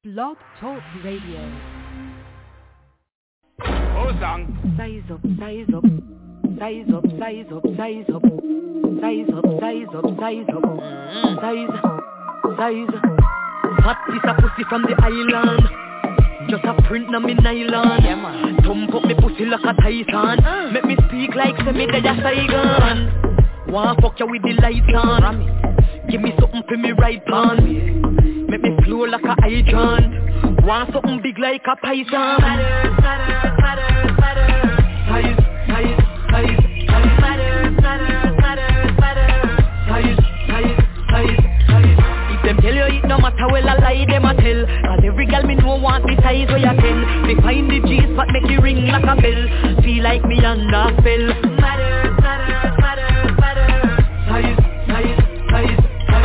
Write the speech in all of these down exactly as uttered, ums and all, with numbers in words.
Blog Talk Radio. Ozang. Size up, size up, size up, size up, size up, size up, size up, size up, size, size. Hot piece of pussy from the island. Just a print na me nylon. Yeah, man. Thump up me pussy like a Tyson. uh. Make me speak like say me dead a Saigon. Wanna fuck you with the lights on. Give me something for me right on. Make me flow like a hydrant. Want something big like a python. Fatter, fatter, fatter, fatter. Size, size, size, size. Fatter, fatter, fatter, fatter. Size, size, size, size. If them tell you it no matter well I lie them a tell. Cause every girl me know want the size where you tell. Me find the G-spot make it ring like a bell. Feel like me under spell. Fatter, fatter, fatter, fatter. Size, size, size.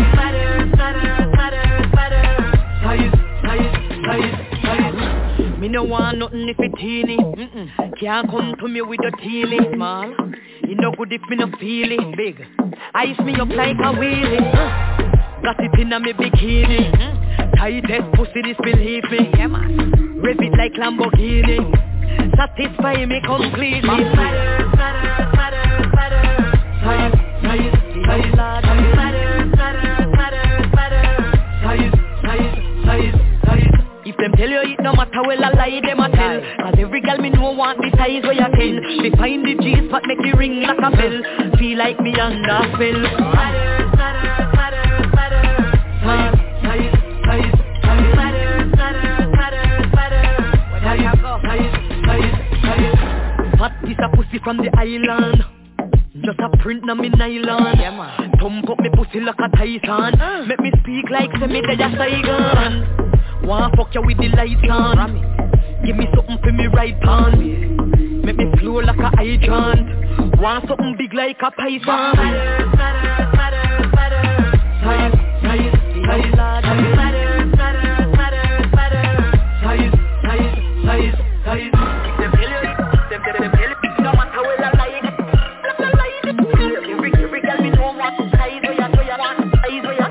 Me no want nothing if it teeny. Mm-mm. Can't come to me with a teely. Small, it no good if me no feel it. Big, ice me up like a wheelie. uh. Got it in a me bikini. mm-hmm. Tightest pussy this believe me. Yeah, man. Rev it like Lamborghini. Satisfy me completely. Fatter, fatter, fatter, fatter. Size, size, size, size. Fatter, fatter, fatter, fatter. Size, size, size, size. If them tell you it no matter well I lie them a tell. Cause every girl me know want the size where you tell. Me find the G-spot make it ring like a bell. Feel like me under spell. Fatter, fatter, fatter, fatter. Size, size, size, size. Fatter, fatter, fatter, fatter. Size, size, size, size. Hot piece of pussy from the island. Just a print na me nylon. Yeah, man. Thump up me pussy like a Tyson. uh. Make me speak like say me dead a Saigon. Wanna fuck you with the lights on. Give me something for me right on. Make me flow like a hydrant. Want something big like a python. Fatter, fatter, fatter, fatter. Size, size, size. Fatter, fatter, fatter, fatter. Size, size, size, size. Them kill you, them them them kill you. No matter where I lie, I lie it. Every every girl me know want to size where you where you want size where you.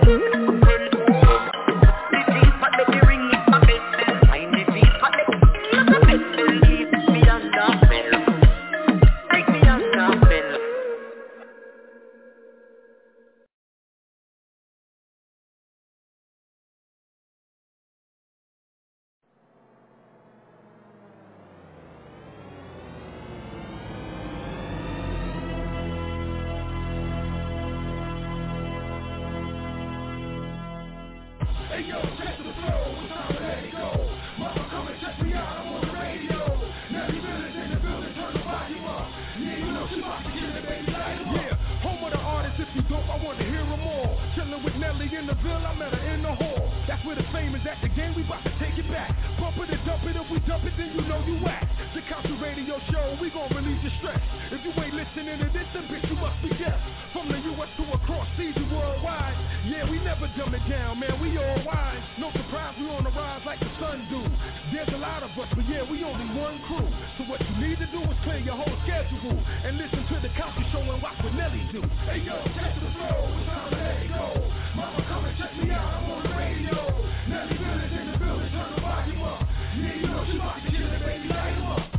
Hey yo, check the flow, it's time to let it go. Mama, come and check me out, I'm on the radio. Nelly Village in the building, turn the volume up. Yeah, you know she about to get it, baby, light 'em up. Yeah, home of the artist, if you dope, I want to hear them all. Chillin' with Nelly in the Ville, I met her in the hall. That's where the fame is at, the game, we about to take it back. Bump it and dump it, if we dump it, then you know you whack. The Council Radio Show, we gon' release your stress. If you ain't listening to this, then bitch, you must be deaf. From the U S to across seas and worldwide. Yeah, we never dumb it down, man, we all wise. No surprise, we on the rise like the sun do. There's a lot of us, but yeah, we only one crew. So what you need to do is clear your whole schedule and listen to the Council Show and watch what Nelly do. Hey yo, catch the flow, it's time to let it go. Mama, come and check me out, I'm on the radio. Nelly Village in the building, turn the volume up. Yeah, you know she about to get it, baby, light 'em up.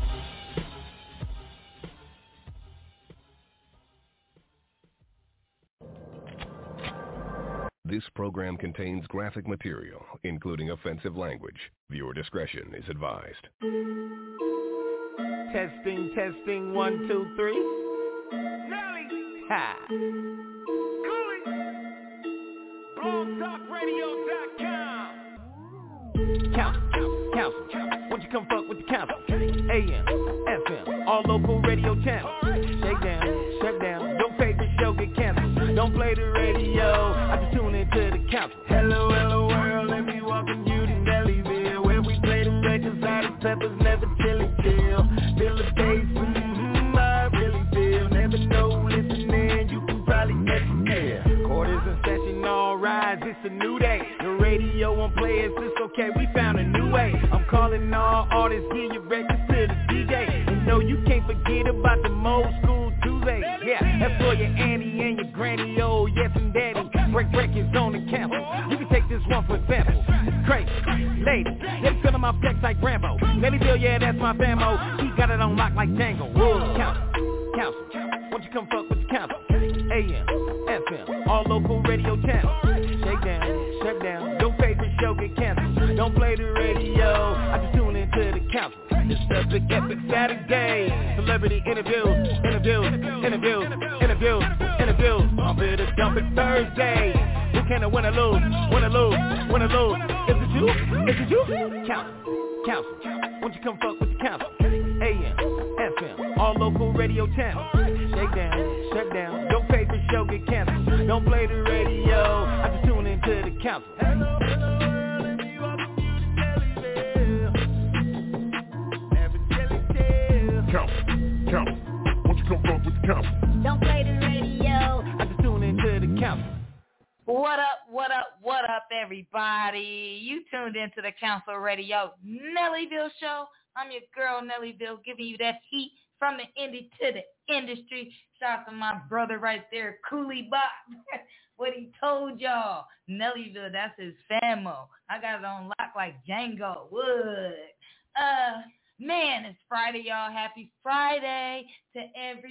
This program contains graphic material, including offensive language. Viewer discretion is advised. Testing, testing, one, two, three. Nelly. Ha. Cooley. blog talk radio dot com. Council, council, council. Won't you come fuck with the council? A M, F M, all local radio channels. Shake down, shut down. Don't favorite show get canceled. Don't play the radio. I just tune into the council. Hello, hello world. Let me welcome you to Nellyville, where we play them records out of peppers, never chili chill. Feel the bass, mm-hmm, I really feel. Never know, listening, you can probably get the feel. Quarters in session, all rise. It's a new day. The radio won't play us. It's okay. We found a new way. I'm calling all artists, give your records to the D J. And no, you can't forget about the old school Tuesdays. Yeah, that's for your auntie and your granny, oh yes and daddy. Break records on the campus. You can take this one for example. It's crazy. ladies. They feeling my flex like Rambo. Nellyville, yeah, that's my famo. He got it on lock like Django. Council, council, won't you come fuck with the council? A M, F M, all local radio channels. Shake down, shut down, your favorite show get canceled. Don't play the radio, I just tune into the council. It's the big epic Saturday. Celebrity interviews, interviews, interviews, interviews, interviews. I'm here to dump it Thursday. Who can I win or lose, win or lose, win or lose? Is it you? Is it you? Council, council, won't you come fuck with the council? A M, F M, all local radio channels. Shake down, shut down, your favorite show get canceled. Don't play the radio, I just tune into the council. Council, council, won't you come fuck with the council? Don't play the radio, I just tune into the council. What up, what up, what up, everybody? You tuned into the Council Radio Nellyville Show. I'm your girl, Nellyville, giving you that heat from the indie to the industry. Shout out to my brother right there, Cooley Bot. What he told y'all. Nellyville, that's his famo. I got it on lock like Django Wood. Uh... Man, it's Friday, y'all. Happy Friday to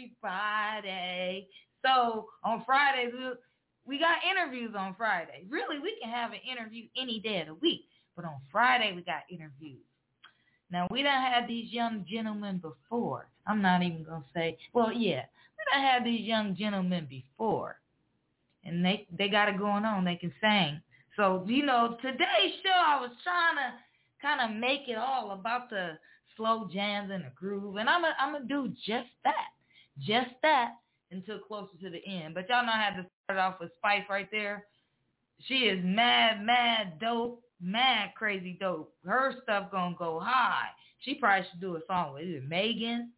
everybody. So on Fridays, we, we got interviews on Friday. Really, we can have an interview any day of the week. But on Friday, we got interviews. Now, we done had these young gentlemen before. I'm not even going to say, well, yeah, we done had these young gentlemen before. And they, they got it going on. They can sing. So, you know, today's show, I was trying to kind of make it all about the slow jams and the groove, and I'm a, I'm gonna do just that, just that until closer to the end. But y'all know I had to start off with Spice right there. She is mad, mad dope, mad crazy dope. Her stuff gonna go high. She probably should do a song with either Megan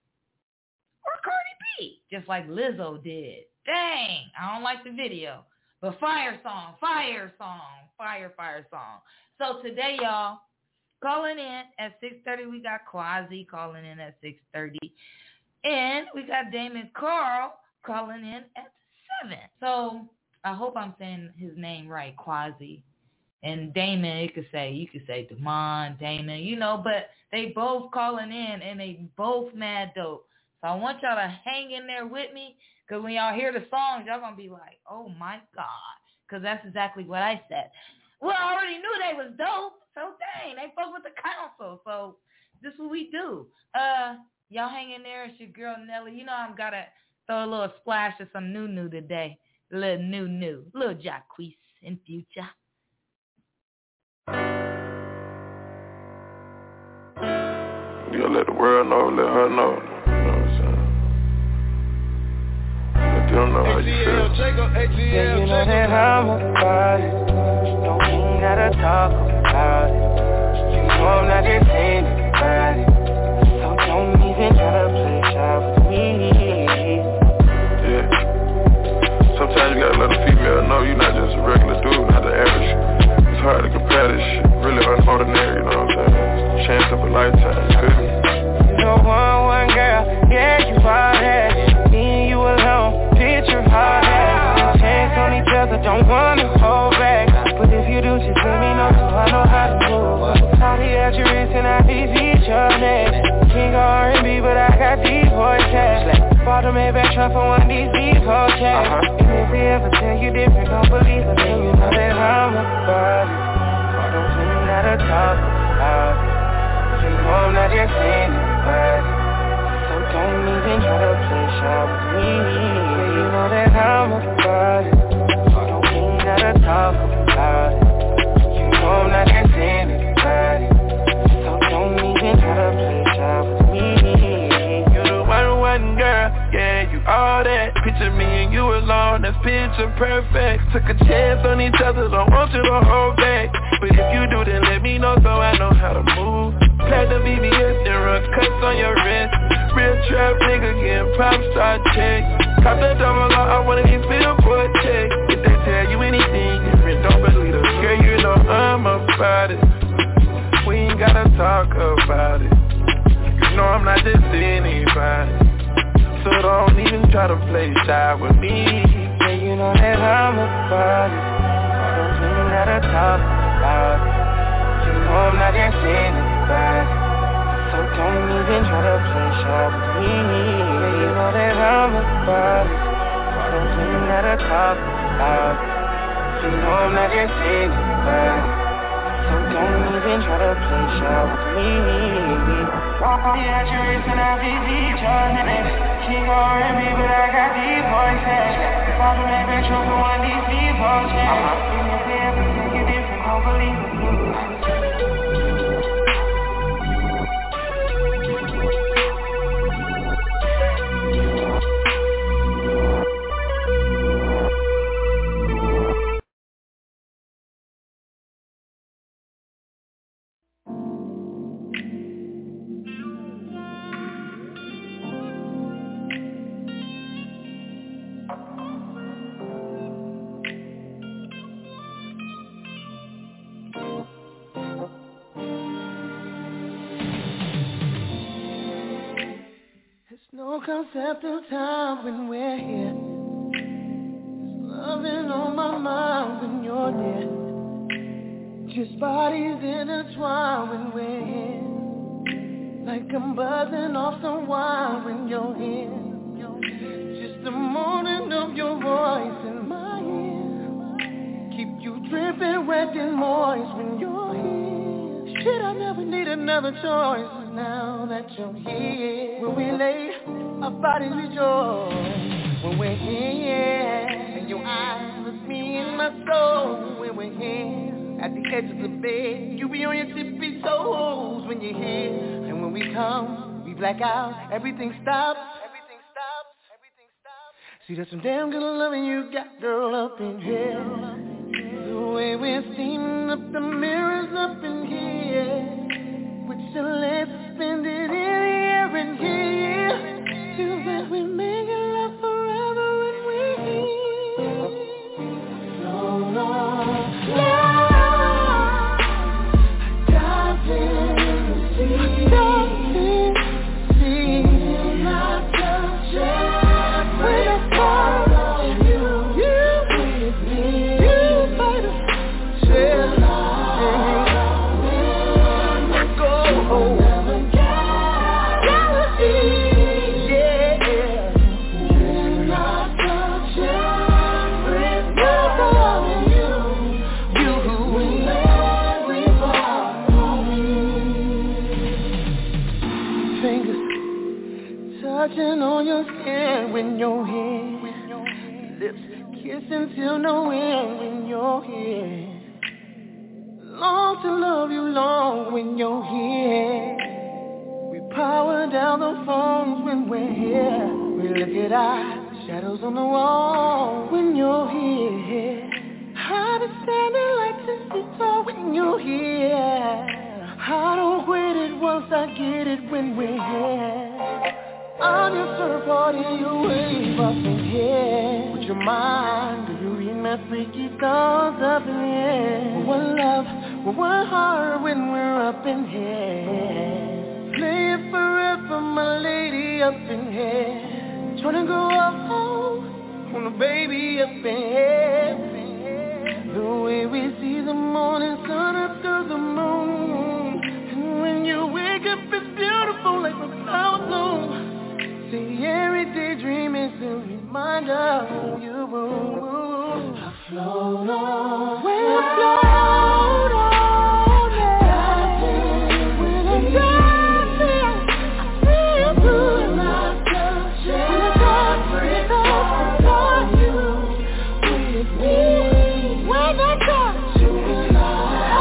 or Cardi B, just like Lizzo did. Dang, I don't like the video, but fire song, fire song, fire, fire song. So today, y'all, calling in at six thirty, we got Quasi calling in at six thirty. And we got Damon Carl calling in at seven. So I hope I'm saying his name right, Quasi. And Damon, you could say, you could say Damon, Damon, you know, but they both calling in and they both mad dope. So I want y'all to hang in there with me, because when y'all hear the songs, y'all going to be like, oh my God, because that's exactly what I said. Well, I already knew they was dope. So dang, they fuck with the council. So this is what we do. Uh, y'all hang in there. It's your girl Nelly. You know I'm gotta throw a little splash of some new new today. A little new new, a little Jacquees in future. You gotta let the world know, let her know. You know what I'm saying? Let them know how you feel. Yeah, you know that I'm about it. Don't even gotta talk about it. You know I'm not just anybody. So don't even try to play shy with me. Yeah. Sometimes you gotta let a female know you're not just a regular dude, not the average. It's hard to compare this shit. Really unordinary, you know what I'm saying? It's the chance of a lifetime, you feel me? You know one, one girl, yeah, you are that. Me and you alone, picture hard ass. Chance on each other, don't wanna hold back. But if you do, just let me know so I know how to move. Sorry at your wrist and I beat your neck. King R and B, but I got deep voice tracks. Bought a Maybach truck for one of these deep whole checks. And if they ever tell you different, don't believe it. Then you know that I'm about it. I don't even gotta talk about it. You know I'm not just anybody. So don't even try to play shy with me. Yeah, you know that I'm about it. I don't even gotta talk about it. You know I'm not just anybody. So don't even try to play shy with me. You the one, one girl, yeah, you all that. Picture me and you alone, that's picture perfect. Took a chance on each other, don't want you to hold back. But if you do, then let me know so I know how to move. Play the V V S, then run cuts on your wrist. Real trap nigga getting pop star checks. Cop the double R, I wanna get filled for a check. If they tell you anything different, don't believe it. Girl, you know I'm about it. We ain't gotta talk about it. You know I'm not just anybody. So don't even try to play shy with me. Yeah, you know that I'm about it. I don't even gotta talk about it. You know know I'm not just anybody. So don't even try to play shy with me. Yeah, you know that I'm about it. Something that I talk about. You know I'm not just anybody. So don't even try to play shy with me. Yeah, Juris and I be deep charging. King R and B, but I got deep voices. If I don't have a truth, I want these deep voices. I'm not in your bed, but take it different, don't believe it. No concept of time when we're here. Loving on my mind when you're near. Just bodies intertwined when we're here. Like I'm buzzing off some wine when you're here. Just the moaning of your voice in my ear. Keep you dripping wet and moist when you're here. Shit, I never need another choice. Now that you're here, when we lay our bodies rejoice. When we're here, and your eyes look me in my soul. When we're here, at the edge of the bed, you be on your tippy toes. When you're here, and when we come, we black out, everything stops. Everything stops, everything stops. See, there's some damn good loving you got, girl, up in here. The way we're steaming up the mirrors up in here. So let's spend it in here and here. Till that we make it love forever when we're here. No, no, no. Dive in the sea. Dive in the sea. Not touch it. When I follow you, you with me. You fight us. Share life. Touching on your skin when you're here. Lips kissing till no end when you're here. Long to love you long when you're here. We power down the phones when we're here. We look at our shadows on the wall when you're here. I understand it like to sit tall when you're here. I don't quit it once I get it when we're here. I'm your third party, you wave up in here. With your mind, do you read my freaky thoughts up in here? One love, one heart when we're up in here. Play it forever, my lady, up in here. Tryna go home on a baby up in here. The way we see the morning sun up to the moon. And when you wake up, it's beautiful like a flower bloom. See, every daydream is a reminder of you. I float on, when I float on, when I'm dancing, I feel good. When I touch it, when I breathe on you with me. When I touch you,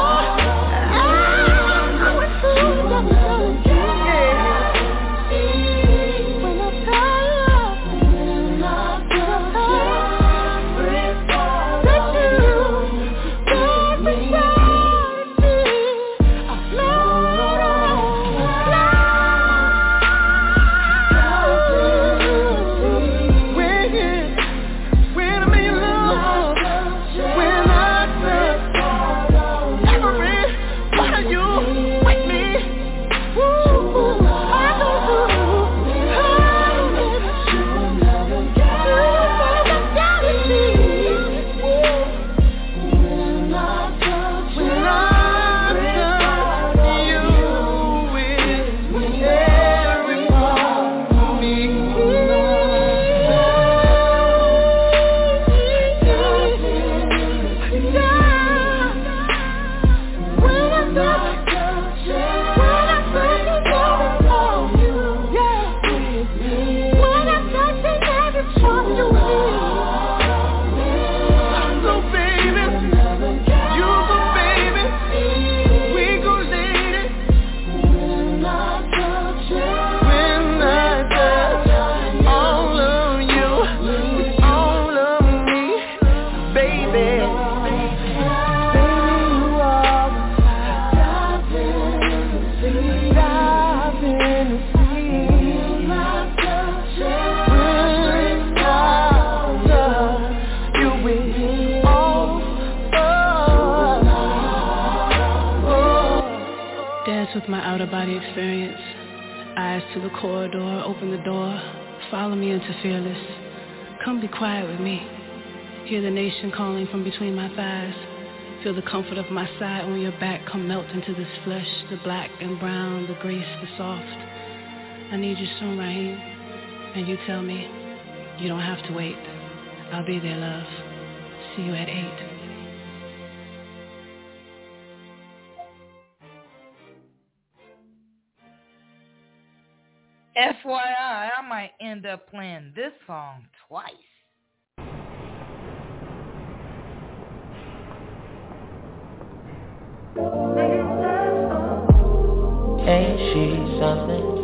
Dance with my out-of-body experience. Eyes to the corridor, open the door. Follow me into fearless. Come be quiet with me. Hear the nation calling from between my thighs. Feel the comfort of my side on your back. Come melt into this flesh, the black and brown, the grease, the soft. I need you soon, Raheem. And you tell me, you don't have to wait. I'll be there, love. See you at eight. F Y I, I might end up playing this song twice. Ain't she something?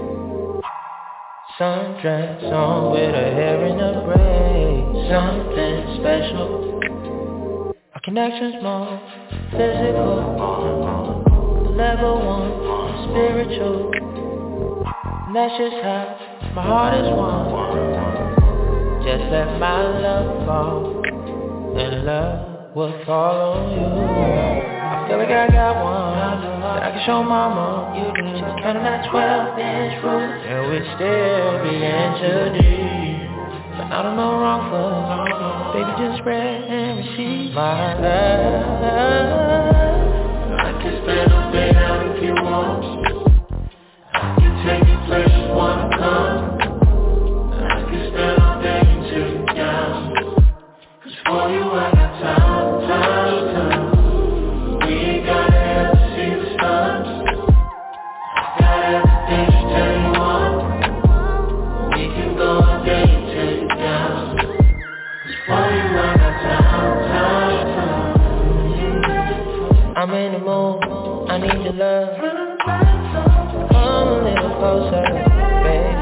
Sundress on with her hair in a braid. Something special. Our connection's more physical. Level one, spiritual. And that's just how my heart is won. Just let my love fall, and love will fall on you. I feel like I got one that I can show mama. She's counting that twelve inch rule, and we still begin too deep. But I don't know wrong for, baby, just spread and receive my love. I can spend all day out if you want. Take you places wanna come. I can spend all day until you're down. Cause for you I got time, time, time. We ain't gotta ever see the sun. Got everything to tell you on. We can go all day until you're down. Cause for you I got time, time, time. I'm in the mood, I need your love. Come a little closer, baby.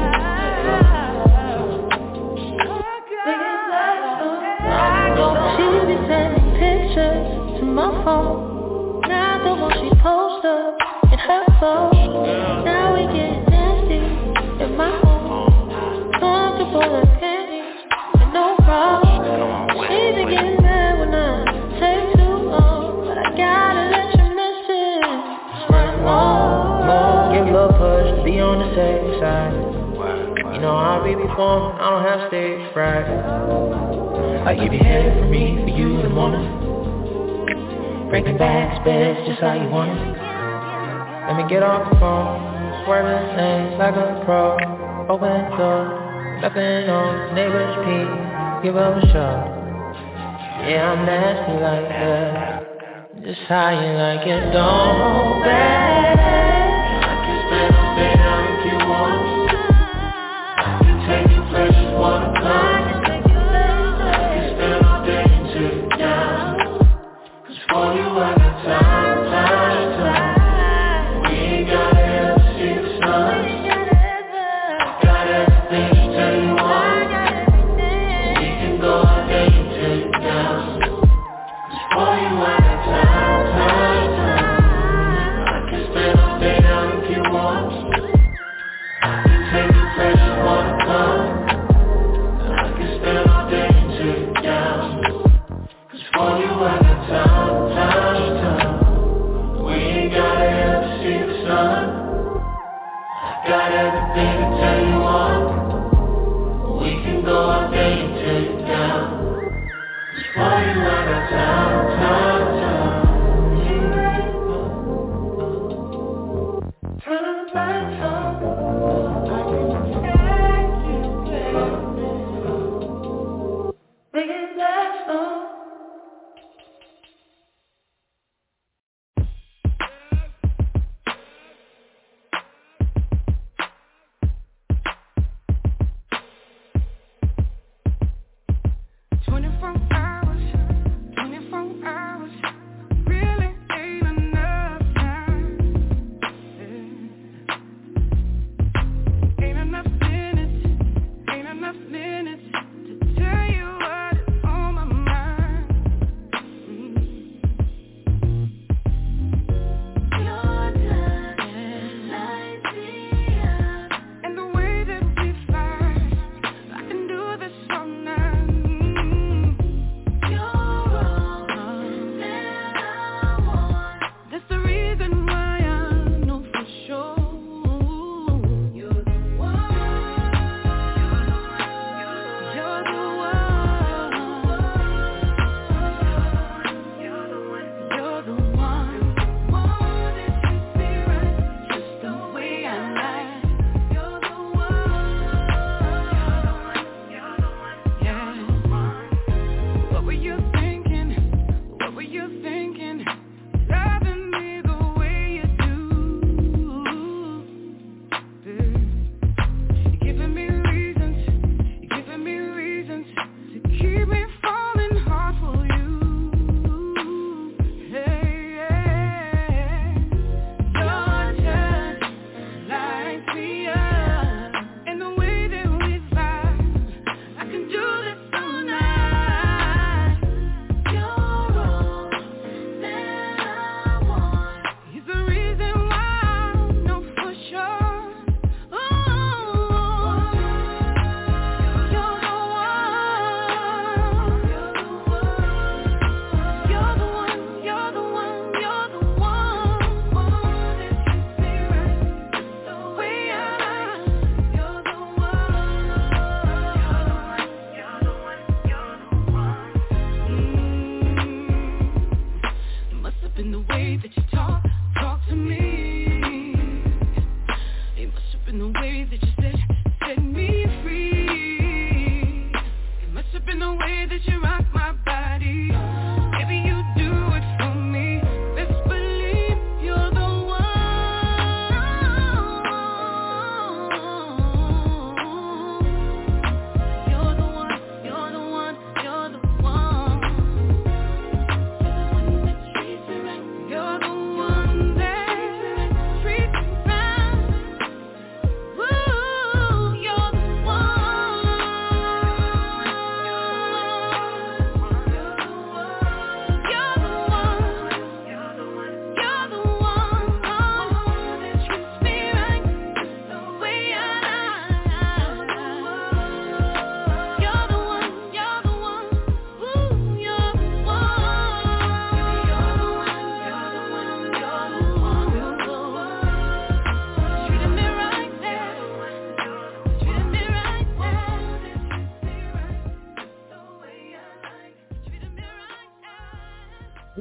She be sending pictures to my phone. Now the one she posts up in her phone. Now we get nasty in my home. Comfortable like panties and no bra. She be getting mad when I take too long, but I gotta let you miss it. Swear more. Give a little push, be on the safe side. You know I'll be before, I don't have stage fright. Like you be headed for me, for you in the morning. Breaking backs, beds, just how you want it. Let me get off the phone, swerving lanes like a pro. Open the door, nothing on, neighbors peek, give up a show. Yeah, I'm nasty like that, just how you like it, don't hold back. Spend all day out if you want. I can take you places wanna come. I can spend all day until you're down. Cause for you I got time, time, time. We ain't gotta ever see the sun. Got everything to tell you on. We can go all day until you're down. Cause for you I got time, time, time. I can spend all day out if you want. I can take you places wanna come. I can spend all day until you're down. Cause for you I got time, time, time. We ain't gotta ever see the sun. I got everything to tell you on. We can go all day until you're down. Cause for you I got time, time, time. Turn the lights on.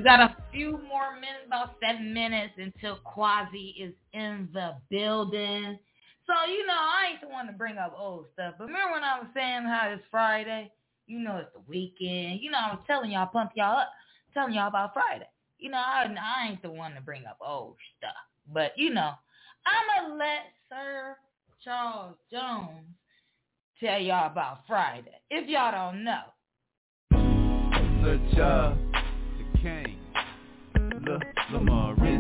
got a few more minutes, about seven minutes until Quasi is in the building. So, you know, I ain't the one to bring up old stuff. But remember when I was saying how it's Friday? You know, it's the weekend. You know, I was telling y'all, pump y'all up, telling y'all about Friday. You know, I, I ain't the one to bring up old stuff. But, you know, I'm going to let Sir Charles Jones tell y'all about Friday, if y'all don't know. Sir Charles, the King, Le, Lamaris,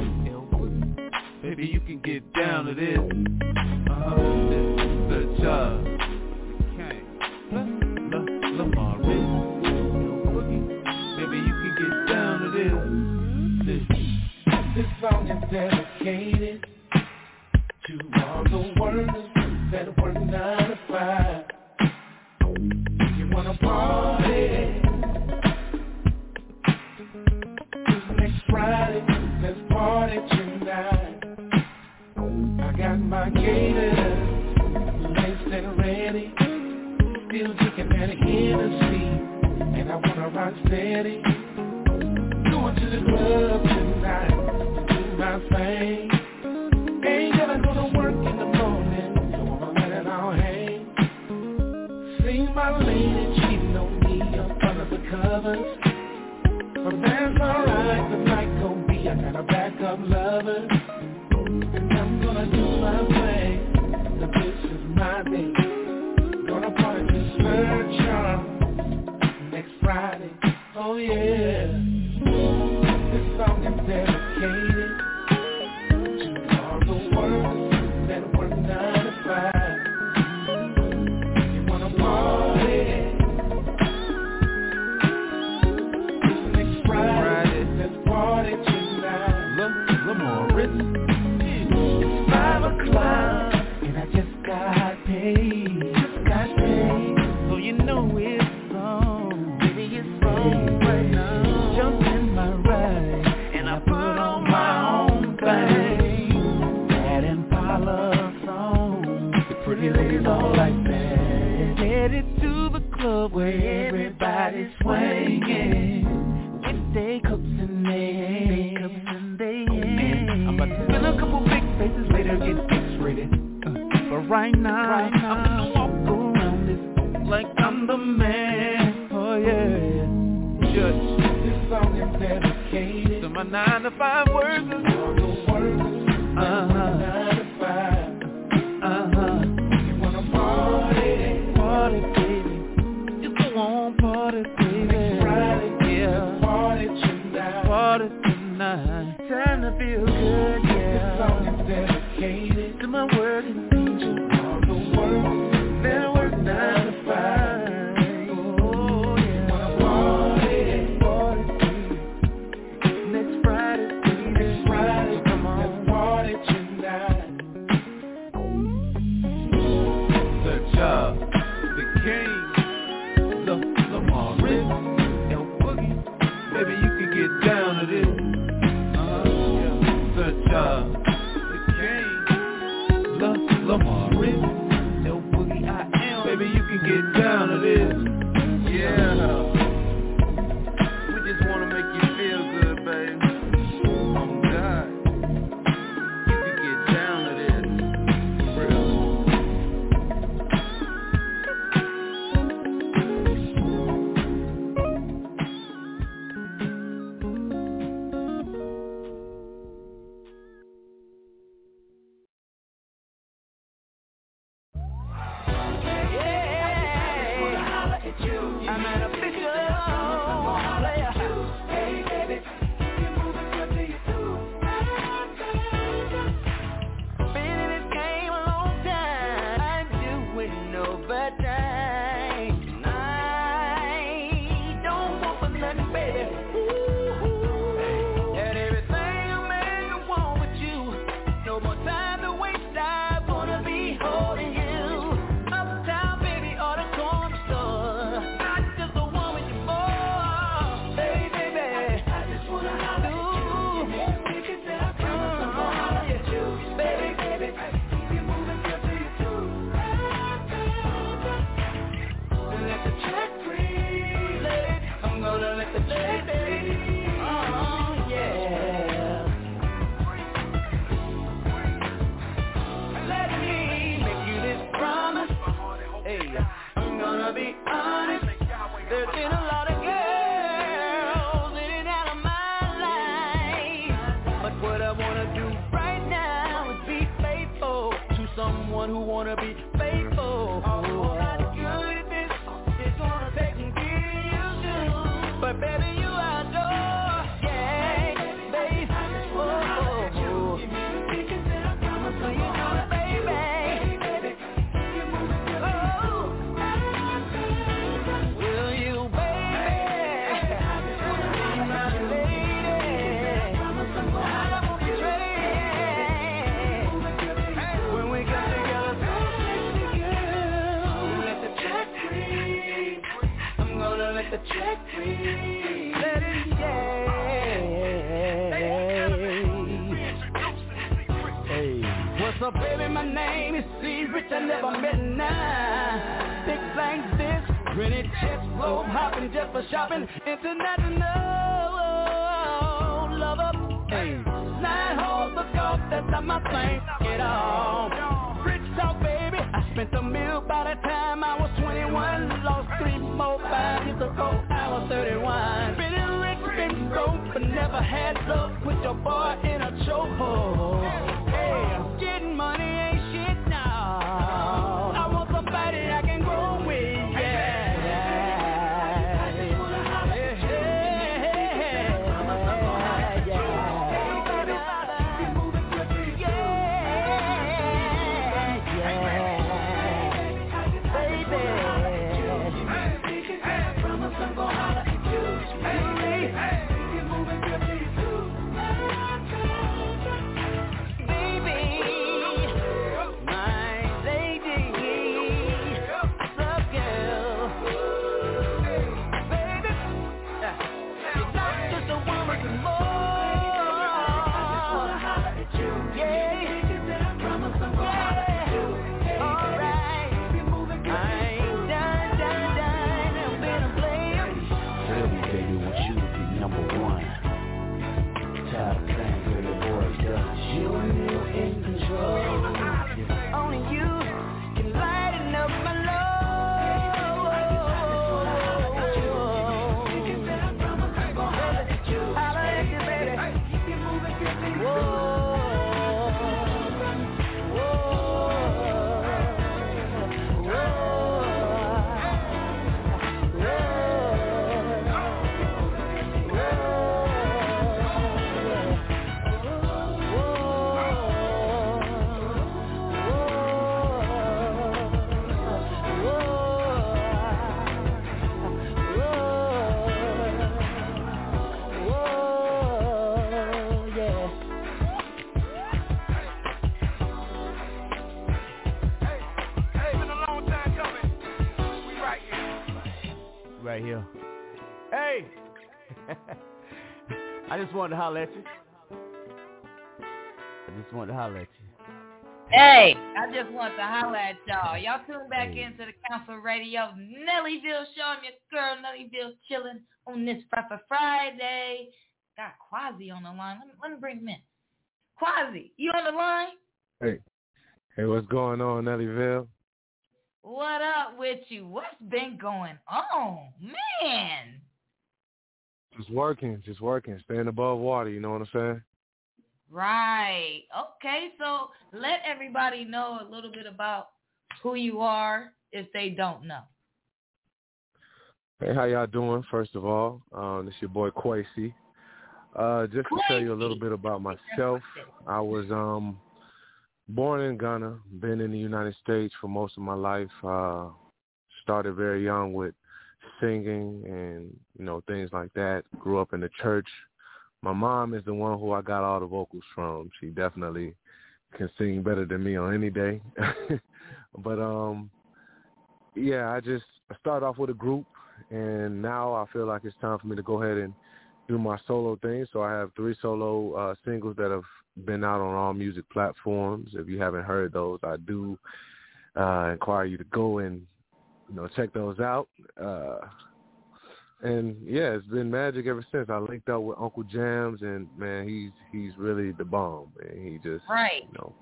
baby, you can get down to this. Uh-huh, this is Sir Charles, the King, Le, Le, Lamaris, baby, you can get down to this. This, this song is dedicated to all the workers that work nine to five. You wanna party? Next Friday, let's party tonight. I got my gators laced and ready, still drinking that Hennessy, and I wanna rock steady. Going to the club tonight to do my thing. Ain't gotta go to work in the morning, so I'ma let it all hang. See my lady cheating on me up under the covers, but that's alright, the night gon' be, I got a backup lover, and I'm gonna do my thing. The bitch is my day. Gonna party to Sir Charles next Friday. Oh yeah. This song is dedicated to all the workers that work nine to five. You wanna party? This next Friday, let's party tonight. Lamaris, it's five o'clock and I just got paid. Just got paid, so you know it's on. baby, it's on right now. Jump in my ride and I put on my own thing. That Impala song, the pretty ladies all like that. Headed to the club where everybody's swinging with their cups in their hands. Cups in their hands. I'm about to spin a couple big faces later, get X-rated. Uh, but right now, right now, I'm gonna walk around this like I'm the man. Oh yeah. Judge, This song is dedicated to my nine to five workers. all the workers that Uh-huh. work nine to five. Uh-huh. You wanna party? Party, baby. Just go on, party, baby. Next Friday, Yeah. let's party tonight. Party tonight. Time to feel good, yeah. This song is dedicated To my working angel. to all the workers that work nine to five. Oh, yeah. Wanna party? Party, baby. Next Friday, baby. Next Friday, Come on. let's party tonight. Sir Charles, the King, Le, Lamaris, El Boogie, baby, you can get down to this. Uh-huh, yeah. Sir Charles, the King, Le, Lamaris, El Boogie, I am, baby, you can get down to this. Yeah. We just wanna make you feel good, baby. Oh God, you can get down to this, for real. There's been a lot of girls in and out of my life, but what I wanna do right now is be faithful to someone who wanna be faithful. Oh, not good at this, it's gonna take some getting used to, but baby you adore, yeah, baby. Oh, oh, oh. So you know it, baby. The check free, let it Hey, what's up, baby? My name is C. Rich. I never met none. Big things this, rented checks, globe hopping just for shopping. International lover. Hey, nine holes of golf, that's not my thing at all. Rich talk, baby. I spent a meal by the time I was twenty-one. Lost three more five years ago, I was thirty-one. Been rich, been broke, but never had love. Put your boy in a chokehold. Hey, getting money ain't shit now. I want somebody I can grow with, yeah. Right here. Hey! I just wanted to holler at you. I just wanted to holler at you. Hey, I just want to holler at y'all. Y'all tune back hey. into the Council Radio Nellyville Show. I'm your girl, Nellyville, chilling on this Frapper Friday. Got Quasi on the line. Let me, let me bring him in. Quasi, you on the line? Hey. Hey, what's going on, Nellyville? What up with you? What's been going on? Man. Just working, just working, staying above water, you know what I'm saying? Right. Okay, so let everybody know a little bit about who you are if they don't know. Hey, how y'all doing, first of all? Um, this is your boy Quasi. Uh, just to tell you a little bit about myself, I was um, born in Ghana, been in the United States for most of my life. Uh, started very young with singing and, you know, things like that. Grew up in the church. My mom is the one who I got all the vocals from. She definitely can sing better than me on any day. But, um, yeah, I just I started off with a group, and now I feel like it's time for me to go ahead and do my solo thing. So I have three solo uh, singles that have been out on all music platforms. If you haven't heard those, I do uh, inquire you to go and, you know, check those out. Uh, and yeah, it's been magic ever since. I linked up with Uncle Jams, and man, he's he's really the bomb. Man, he just right. you know,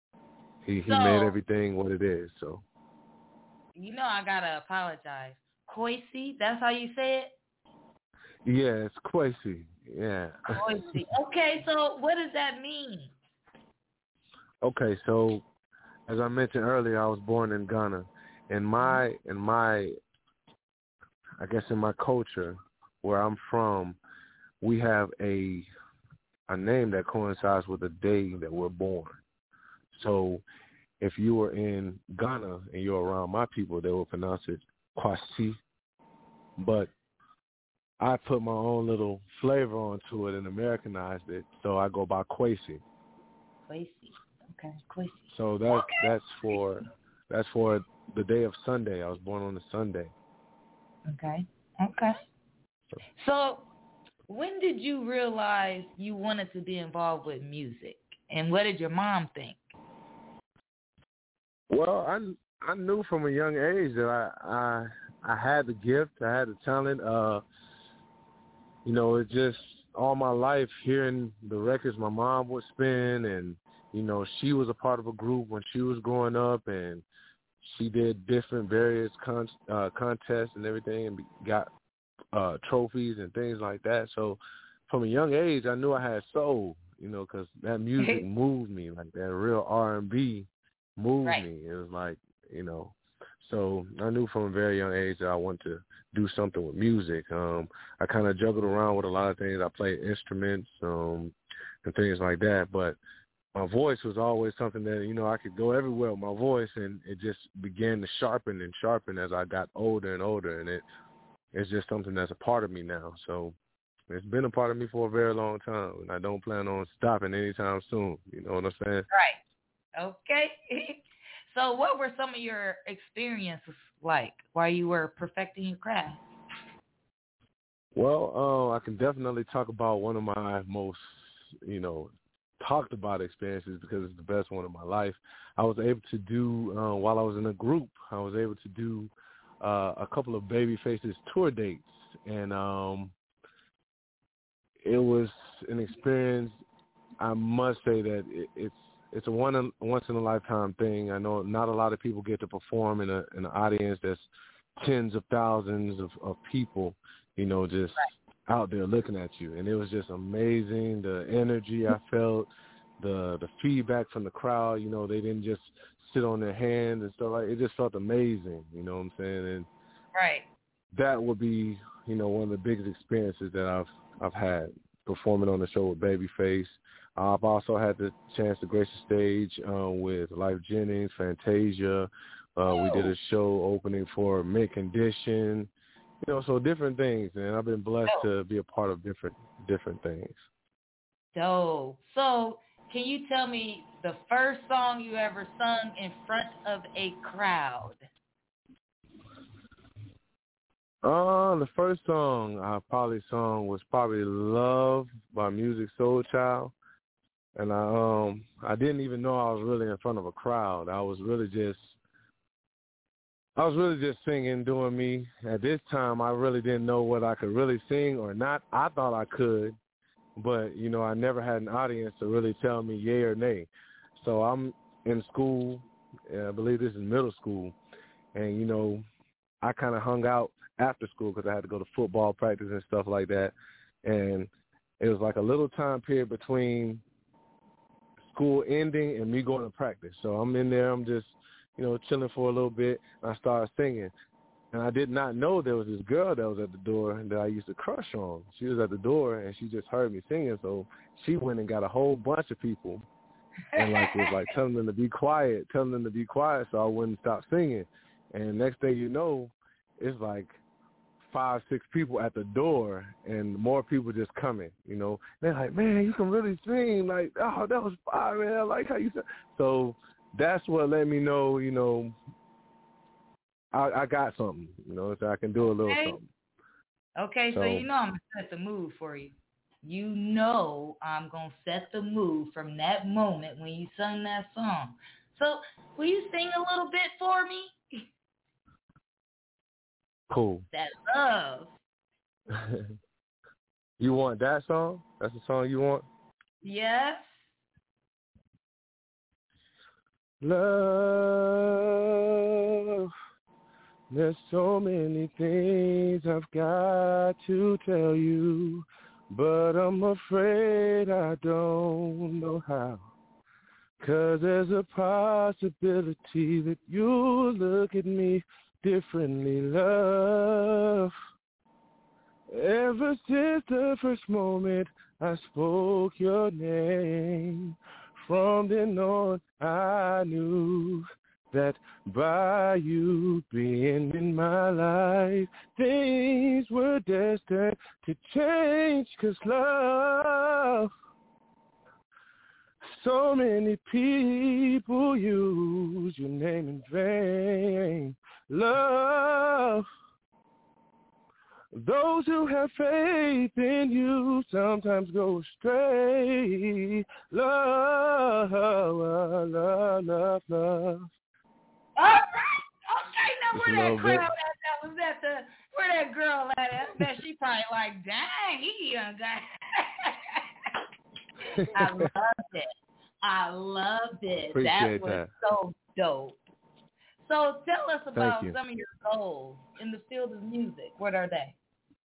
he he so, made everything what it is. So you know, I gotta apologize. Kwesi, that's how you say it? Yeah, it's Kwesi. Yeah. Kwesi. Okay, so what does that mean? Okay, so as I mentioned earlier, I was born in Ghana. In my, in my, I guess in my culture, where I'm from, we have a a name that coincides with the day that we're born. So if you were in Ghana and you're around my people, they will pronounce it Kwasi. But I put my own little flavor onto it and Americanized it, so I go by Kwesi. Kwesi. Okay, Kwesi. So that's okay. that's for that's for the day of Sunday. I was born on a Sunday. Okay. Okay. So when did you realize you wanted to be involved with music, and what did your mom think? Well, I I knew from a young age that I I, I had the gift, I had the talent. Uh, you know, it just all my life hearing the records my mom would spin, and you know, she was a part of a group when she was growing up, and she did different various con- uh, contests and everything, and got uh, trophies and things like that. So from a young age, I knew I had soul, you know, because that music moved me, like that real R and B moved right. me. It was like, you know, so I knew from a very young age that I wanted to do something with music. Um, I kind of juggled around with a lot of things. I played instruments um, and things like that, but my voice was always something that, you know, I could go everywhere with my voice, and it just began to sharpen and sharpen as I got older and older, and it it's just something that's a part of me now. So it's been a part of me for a very long time, and I don't plan on stopping anytime soon. You know what I'm saying? Right. Okay. So what were some of your experiences like while you were perfecting your craft? Well, uh, I can definitely talk about one of my most, you know, talked about experiences because it's the best one of my life. I was able to do, uh, while I was in a group, I was able to do uh, a couple of Babyface's tour dates, and um, it was an experience. I must say that it, it's it's a one once in a lifetime thing. I know not a lot of people get to perform in a in an audience that's tens of thousands of, of people, you know, just right. out there looking at you, and it was just amazing. The energy I felt, the the feedback from the crowd. You know, they didn't just sit on their hands and stuff like. It just felt amazing. You know what I'm saying? And right. that would be, you know, one of the biggest experiences that I've I've had performing on the show with Babyface. I've also had the chance to grace the stage uh, with Lyfe Jennings, Fantasia. Uh, we did a show opening for Mint Condition. You know, so different things, and I've been blessed oh. to be a part of different different things. So, so can you tell me the first song you ever sung in front of a crowd? Uh, the first song I probably sung was probably "Love" by Musiq Soulchild, and I um I didn't even know I was really in front of a crowd. I was really just I was really just singing, doing me. At this time, I really didn't know whether I could really sing or not. I thought I could, but, you know, I never had an audience to really tell me yay or nay. So I'm in school, I believe this is middle school, and, you know, I kind of hung out after school because I had to go to football practice and stuff like that. And it was like a little time period between school ending and me going to practice. So I'm in there, I'm just, you know, chilling for a little bit, and I started singing. And I did not know there was this girl that was at the door that I used to crush on. She was at the door, and she just heard me singing, so she went and got a whole bunch of people and, like, was, like, telling them to be quiet, telling them to be quiet so I wouldn't stop singing. And next thing you know, it's like five, six people at the door, and more people just coming, you know. They're like, man, you can really sing. Like, oh, that was fire, man. I like how you sing. So that's what let me know, you know, I, I got something, you know, so I can do a little okay. something. Okay, so, so you know I'm going to set the mood for you. You know I'm going to set the mood from that moment when you sung that song. So will you sing a little bit for me? Cool. That love. You want that song? That's the song you want? Yes. Love, There's so many things I've got to tell you, but I'm afraid I don't know how. 'Cause there's a possibility that you'll look at me differently, love. Ever since the first moment I spoke your name, from then on I knew that by you being in my life, things were destined to change. 'Cause love, so many people use your name in vain. Love, those who have faith in you sometimes go astray. Love, love, love, love. All right. Okay, now where that Just a little crowd bit. at? That was at the, where that girl at? I bet she probably like, dang, he young guy. I loved it. I loved it. Appreciate that was that. so dope. So tell us about you. some of your goals in the field of music. What are they?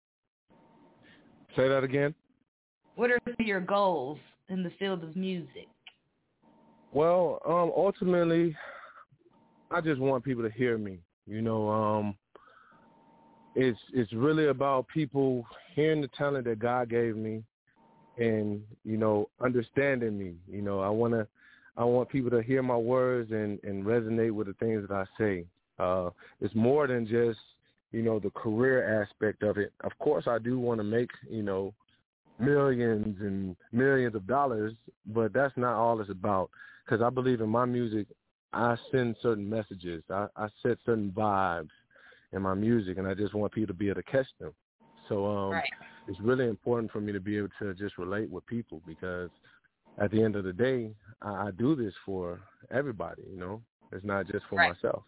Say that again? What are your goals in the field of music? Well, um, ultimately, I just want people to hear me. You know, um, it's it's really about people hearing the talent that God gave me, and you know, understanding me. You know, I wanna, I want people to hear my words and, and resonate with the things that I say. Uh, it's more than just, you know, the career aspect of it. Of course, I do want to make, you know, millions and millions of dollars, but that's not all it's about. Because I believe in my music, I send certain messages. I, I set certain vibes in my music, and I just want people to be able to catch them. So um, right. It's really important for me to be able to just relate with people, because at the end of the day, I, I do this for everybody, you know. It's not just for right. myself.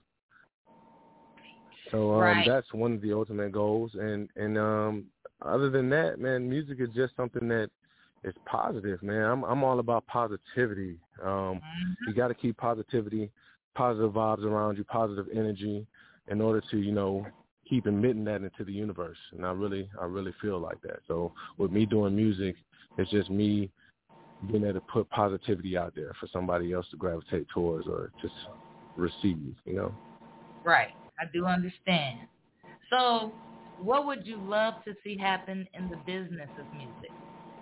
So um, right. that's one of the ultimate goals. And, and um, other than that, man, music is just something that is positive, man. I'm I'm all about positivity. Um, mm-hmm. You got to keep positivity, positive vibes around you, positive energy, in order to, you know, keep emitting that into the universe. And I really, I really feel like that. So with me doing music, it's just me being able to put positivity out there for somebody else to gravitate towards or just receive, you know? Right. I do understand. So what would you love to see happen in the business of music?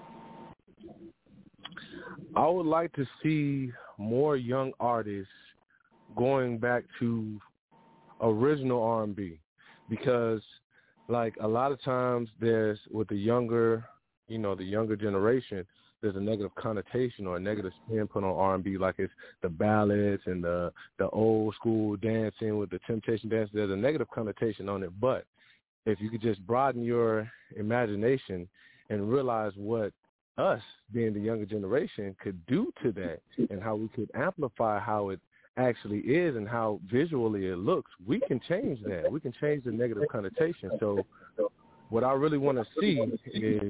I would like to see more young artists going back to original R and B, because like a lot of times there's with the younger, you know, the younger generation, there's a negative connotation or a negative spin put on R and B, like it's the ballads and the the old school dancing with the Temptation dance. There's a negative connotation on it, but if you could just broaden your imagination and realize what us, being the younger generation, could do to that, and how we could amplify how it actually is and how visually it looks, we can change that. We can change the negative connotation. So what I really want to see is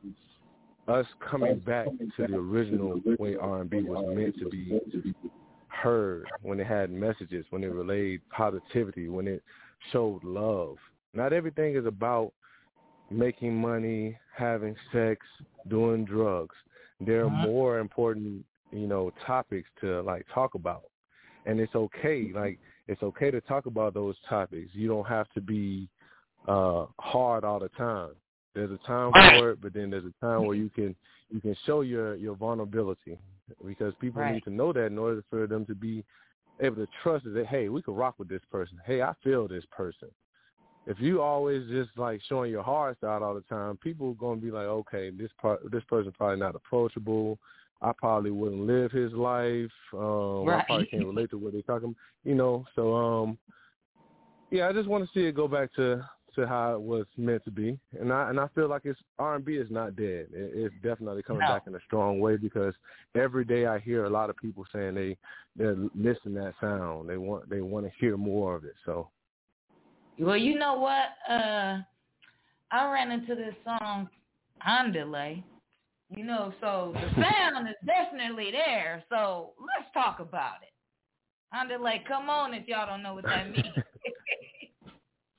us coming back to the original way R and B was meant to be heard, when it had messages, when it relayed positivity, when it showed love. Not everything is about making money, having sex, doing drugs. There are more important, you know, topics to like talk about. And it's okay. Like, it's okay to talk about those topics. You don't have to be uh, hard all the time. There's a time for it, but then there's a time where you can you can show your, your vulnerability, because people right. need to know that in order for them to be able to trust that, hey, we can rock with this person. Hey, I feel this person. If you always just like showing your hard side all the time, people are going to be like, okay, this part, this person probably not approachable. I probably wouldn't live his life. Um, right. I probably can't relate to what they're talking, you know. So, um, yeah, I just want to see it go back to, to how it was meant to be. And I and I feel like it's R and B is not dead. It, it's definitely coming no. back in a strong way, because every day I hear a lot of people saying they they're missing that sound. They want they want to hear more of it. So. Well, you know what? Uh, I ran into this song, Andale. You know, so the sound is definitely there. So let's talk about it. Andale, come on if y'all don't know what that means.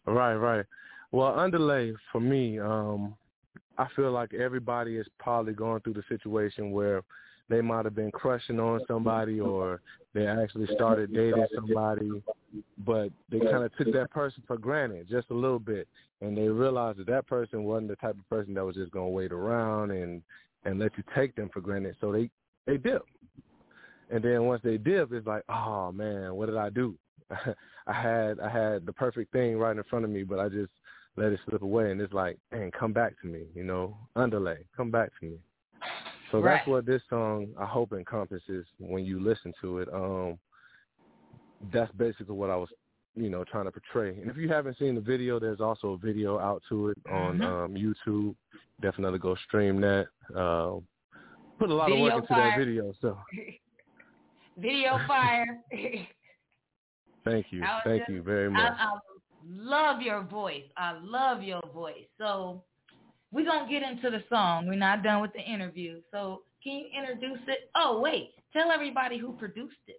Right, right. Well, underlay for me, um, I feel like everybody is probably going through the situation where they might have been crushing on somebody or they actually started dating somebody, but they kind of took that person for granted just a little bit, and they realized that that person wasn't the type of person that was just going to wait around and, and let you take them for granted, so they, they dip. And then once they dip, it's like, oh, man, what did I do? I had I had the perfect thing right in front of me, but I just let it slip away, and it's like, man, come back to me, you know, underlay, come back to me. So right. That's what this song, I hope, encompasses when you listen to it. Um, that's basically what I was, you know, trying to portray. And if you haven't seen the video, there's also a video out to it on um, YouTube. Definitely go stream that. Uh, put a lot video of work into fire. that video. So Video fire. Thank you. Thank just, you very much. I, I love your voice. I love your voice. So we're going to get into the song. We're not done with the interview. So can you introduce it? Oh, wait. Tell everybody who produced it.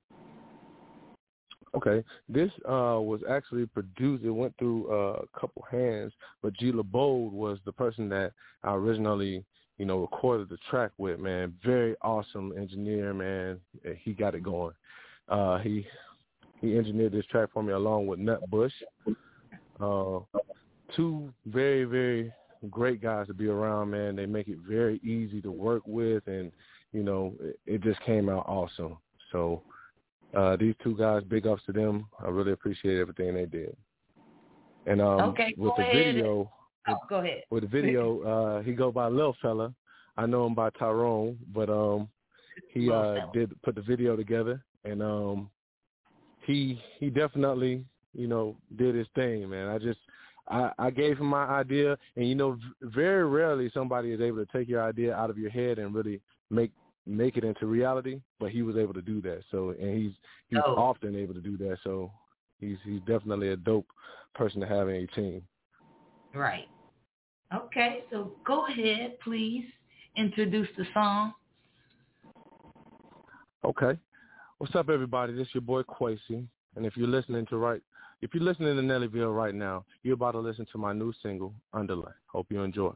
Okay. This uh, was actually produced. It went through uh, a couple hands, but G. LeBold was the person that I originally, you know, recorded the track with, man. Very awesome engineer, man. He got it going. Uh, he... He engineered this track for me along with Nut Bush. Uh, two very, very great guys to be around, man. They make it very easy to work with, and, you know, it, it just came out awesome. So uh, these two guys, big ups to them. I really appreciate everything they did. And um, okay, with the video, oh, go ahead. With the video, uh, he go by Lil Fella. I know him by Tyrone, but um, he uh, did put the video together, and um, He he definitely, you know, did his thing, man. I just, I, I gave him my idea, and, you know, very rarely somebody is able to take your idea out of your head and really make make it into reality, but he was able to do that. So, and he's he's oh. often able to do that. So he's he's definitely a dope person to have in your team. Right. Okay, so go ahead, please introduce the song. Okay. What's up, everybody? This is your boy Kwesi, and if you're listening to right, if you're listening to Nellyville right now, you're about to listen to my new single, Underlay. Hope you enjoy.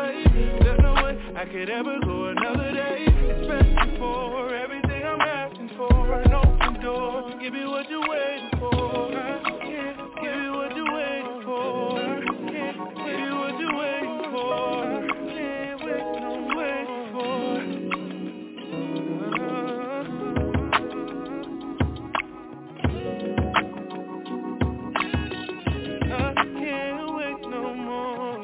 I could ever go another day, especially for everything I'm asking for. An open door, give me what you're waiting for. Give me what you're waiting for. Give me what you're waiting for. Can't wait, no waiting for. I can't wait no more.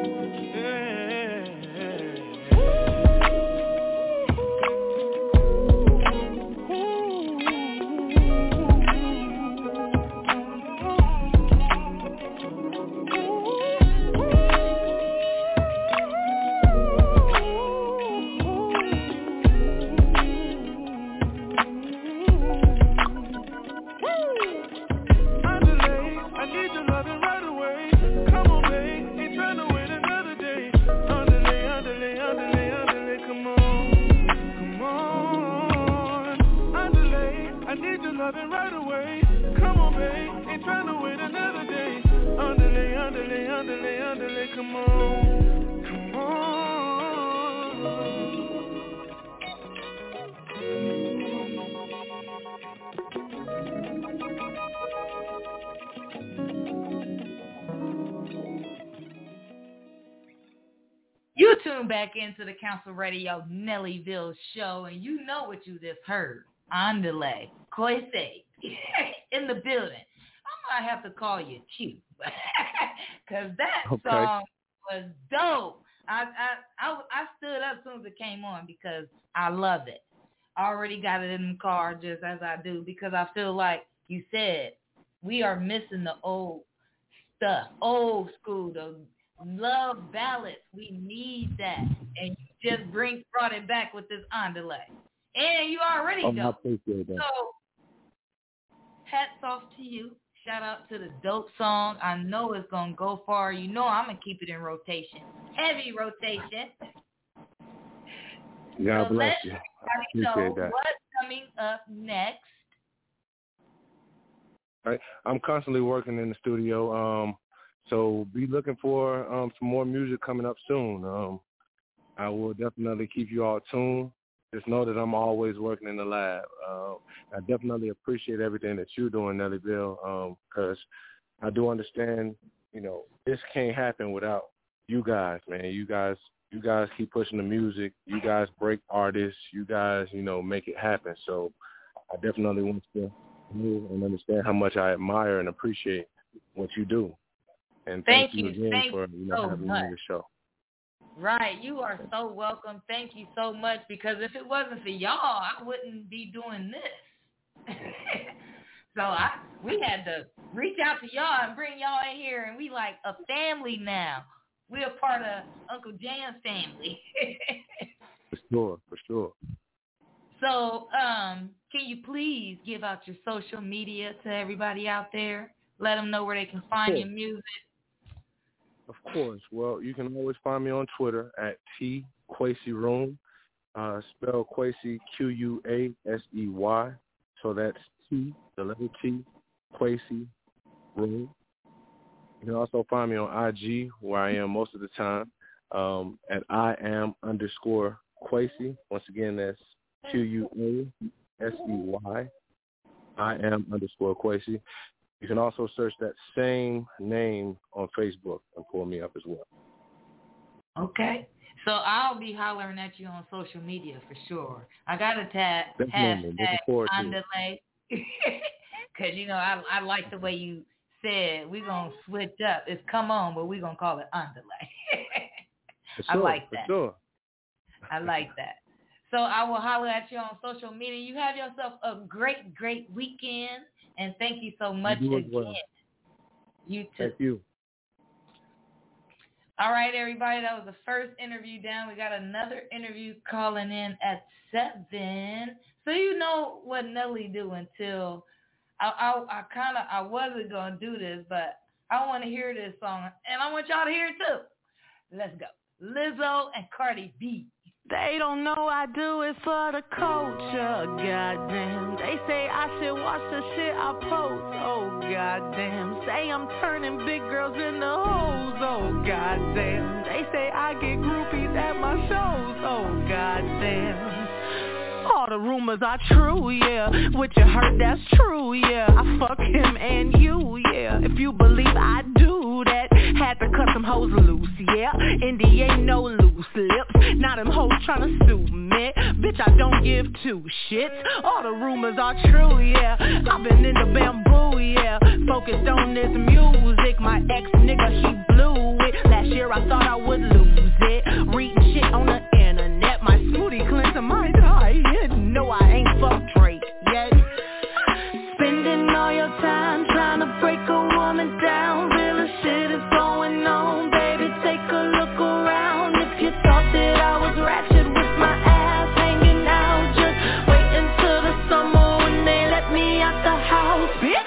Loving right away. Come on, babe. Ain't trying to wait another day. Underlay, underlay, underlay, underlay. Come on. Come You tune back into the Council Radio Nellyville show, and you know what you just heard. Underlay. Koise in the building. I might have to call you Q because that okay. song was dope. I, I I I stood up as soon as it came on because I love it. I already got it in the car just as I do because I feel like you said we are missing the old stuff, old school, the love ballads. We need that, and you just bring brought it back with this underlay. And you already oh, know. I appreciate that. So, hats off to you. Shout out to the dope song. I know it's going to go far. You know I'm going to keep it in rotation. Heavy rotation. God so bless you. I appreciate that. What's coming up next? Right. I'm constantly working in the studio. Um, so be looking for um, some more music coming up soon. Um, I will definitely keep you all tuned. Just know that I'm always working in the lab. Uh, I definitely appreciate everything that you're doing, Nellyville, because um, I do understand, you know, this can't happen without you guys, man. You guys, you guys keep pushing the music. You guys break artists. You guys, you know, make it happen. So I definitely want to know and understand how much I admire and appreciate what you do. And thank, thank you again thank for you know so having much. me on the show. Right. You are so welcome. Thank you so much because if it wasn't for y'all, I wouldn't be doing this. so I we had to reach out to y'all and bring y'all in here, and we like a family now. We're a part of Uncle Jan's family. for sure, for sure. So um, can you please give out your social media to everybody out there? Let them know where they can find your music. Of course. Well, you can always find me on Twitter at T Quasey Room. Uh, spell Quasey Q U A S E Y. So that's T, the letter T, Quasey Room. You can also find me on I G, where I am most of the time, um, at I am underscore Quasey. Once again, that's Q U A S E Y. I am underscore Quasey. You can also search that same name on Facebook and pull me up as well. Okay. So I'll be hollering at you on social media for sure. I got a tag hashtag underlay because, you know, I, I like the way you said we're going to switch up. It's come on, but we're going to call it underlay. For I sure, like for that. sure. I like that. So I will holler at you on social media. You have yourself a great, great weekend. And thank you so much you again. Well. You too. Thank you. All right, everybody. That was the first interview down. We got another interview calling in at seven. So you know what Nelly do until I I, I kind of I wasn't gonna do this, but I want to hear this song, and I want y'all to hear it too. Let's go. Lizzo and Cardi B. They don't know I do it for the culture, goddamn. They say I should watch the shit I post, oh goddamn. Say I'm turning big girls into hoes, oh goddamn. They say I get groupies at my shows, oh goddamn. All the rumors are true, yeah. What you heard, that's true, yeah. I fuck him and you, yeah. If you believe I do that, had to cut some hoes loose, yeah. Indy ain't no loose lips. Now them hoes tryna sue me. Bitch, I don't give two shits. All the rumors are true, yeah. I've been in the bamboo, yeah. Focused on this music. My ex-nigga, he blew it. Last year I thought I would lose it. Reading shit on the internet. My smoothie cleanser might die. No, I ain't fucked Drake yet. Spending all your time trying to break a woman down. Real shit is going on, baby, take a look around. If you thought that I was ratchet with my ass hanging out, just wait until the summer when they let me out the house, bitch.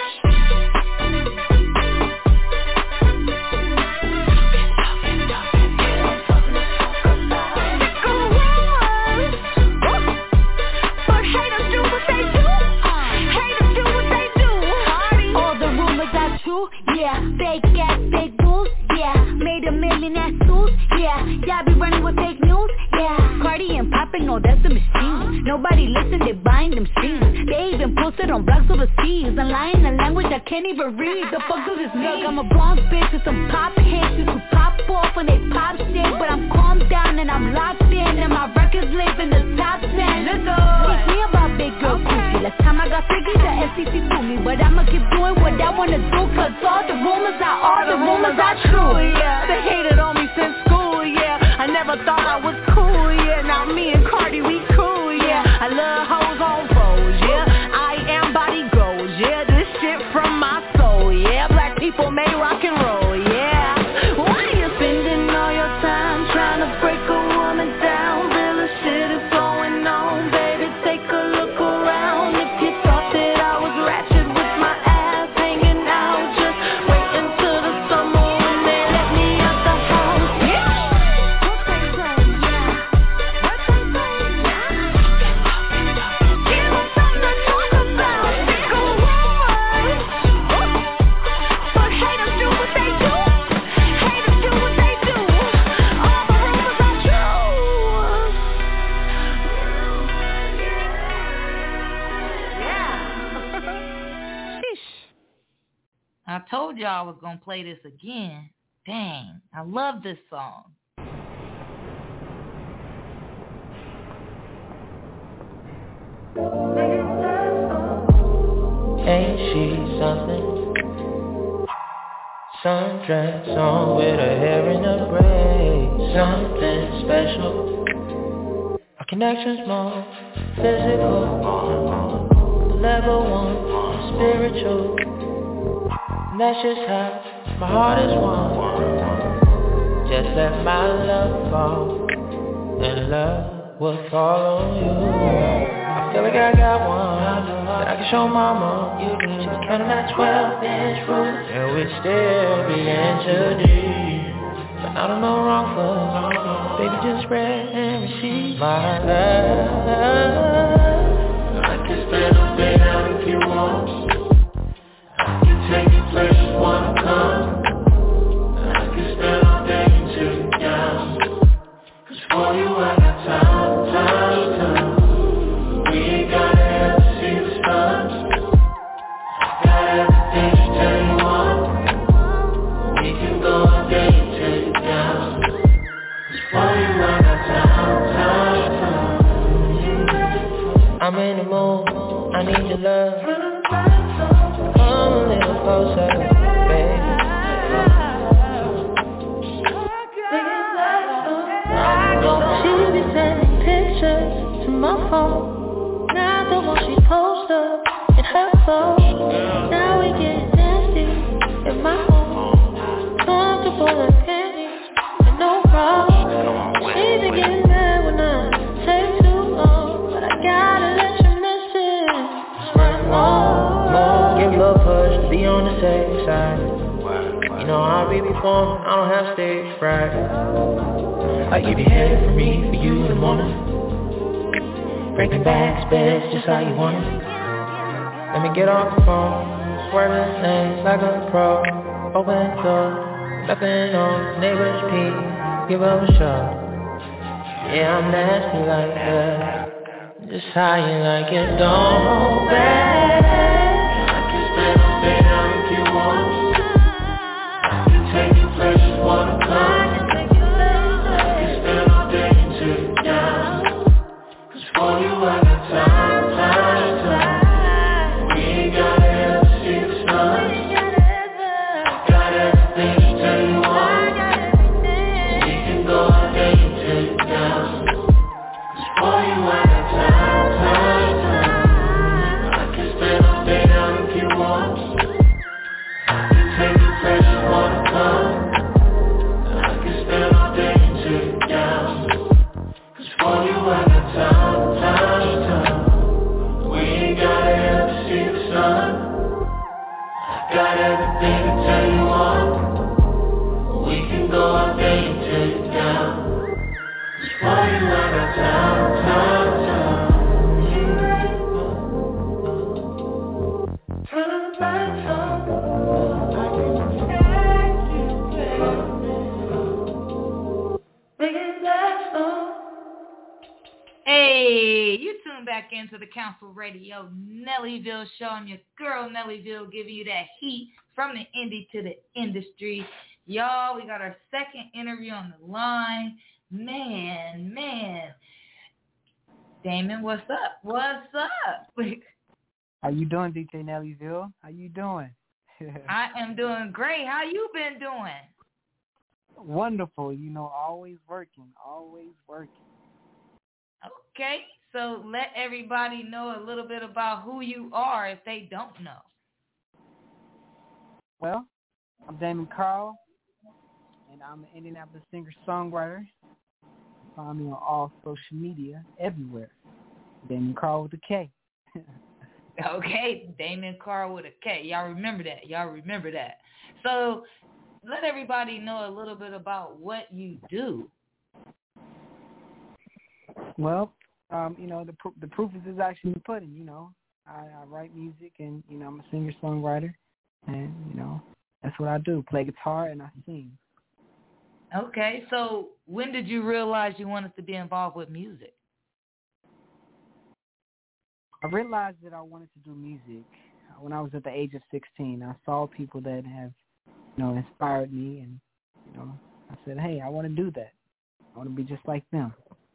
Yeah, fake ass, fake booze, yeah. Made a million ass suits, yeah. Y'all be running with fake news, yeah. Cardi and poppin', no, that's the machine. Nobody listen, they buying them streams. They even posted on blogs overseas. And lying in a language I can't even read. The fuck does this mean? Look, I'm a bronze bitch with some pop hits. Used to pop off when they pop shit. But I'm calmed down and I'm locked in. And my records live in the top ten. Let's go. Teach me about big girl coochie. Last time I got freaky, the S E C threw me. But I'ma keep doing what I wanna do. Cause all the rumors are, all the rumors are true, yeah. They hated on me since school, yeah. I never thought I was cool, yeah. Now me and Cardi, we cool, yeah. I love hoes on foes, yeah. I am body goals, yeah. This shit from my soul, yeah. Black people may rock and roll, yeah. Why you spending all your time trying to break a woman down? Real shit is going on, baby, take a look around. If you thought that I was ratchet with my ass hanging out, just wait until the summer when they let me out the house, yeah. Give them something to talk about. Sick of rumors, but haters do what they do. Haters do what they do. All the rumors are true. Yeah. Sheesh. I told y'all I was gonna play this again. Dang, I love this song. Ain't she something? Sundress on with her hair in a braid. Something special. Our connection's more physical. Level one, spiritual. And that's just how my heart is won. Just let my love fall, and love will follow you. I feel like I got one that I can show mama. She be counting that twelve inch roof, and we still be introduced. But I don't know wrong for, baby, just spread and receive my love. I can spend all day out if you want. I can take you places you wanna come. I can spend all day until you down. Cause for you I got time, time, time. We ain't gotta ever see the sun. I got everything to tell you on. We can go all day until you down. Cause for you I got time, time, time. I'm in the mood, I need your love. Come a little closer, baby. She be sending pictures to my phone. Now the one she posts up in her phone. Now we get nasty in my home. Comfortable like panties and no problem. She be getting mad when I take too long, but I gotta let you miss it. Smart more, more, give a little push to be on the safe side. You know how I be performing, I don't have stage fright. I give you head for me, for you in the morning. Breaking back, beds just how you want it. Let me get off the phone, swerving lanes like a pro. Open door, nothing on, neighbors peek, give up a shot. Yeah, I'm nasty like that. Just how you like it, don't hold back. I can spend all day down if you want. I can take you places, wanna come. I can spend all day until you're down. Cause for you I got time, time, time. We ain't gotta ever see the sun. I got everything to tell you on. We can go all day until you're down. Cause for you I got time, time, time. I can spend all day down if you want. I can take you places, wanna come. I can spend all day until you're down. Cause for you I got time, time, time. We ain't gotta ever see the sun. I got everything to tell you on. We can go all day until you're down. Cause for you I got time, time, time. Turn the lights on. I can take you places. Make it last long. Hey, you tune back into the Council Radio Nellyville Show. I'm your girl Nellyville, giving you that heat from the indie to the industry. Y'all, we got our second interview on the line. Man, man. Damon, what's up? What's up? How you doing, D J Nellyville? How you doing? I am doing great. How you been doing? Wonderful. You know, always working, always working. Okay, so let everybody know a little bit about who you are if they don't know. Well, I'm Damon Carl, and I'm an Indianapolis singer-songwriter. Find me on all social media, everywhere. Damon Carl with a K. Okay, Damon Carl with a K. Y'all remember that. Y'all remember that. So let everybody know a little bit about what you do. Well, um, you know, the pr- the proof is is actually in the pudding, you know. I, I write music, and, you know, I'm a singer-songwriter, and, you know, that's what I do, play guitar and I sing. Okay, so when did you realize you wanted to be involved with music? I realized that I wanted to do music when I was at the age of sixteen. I saw people that have, you know, inspired me, and, you know, I said, hey, I want to do that. I want to be just like them.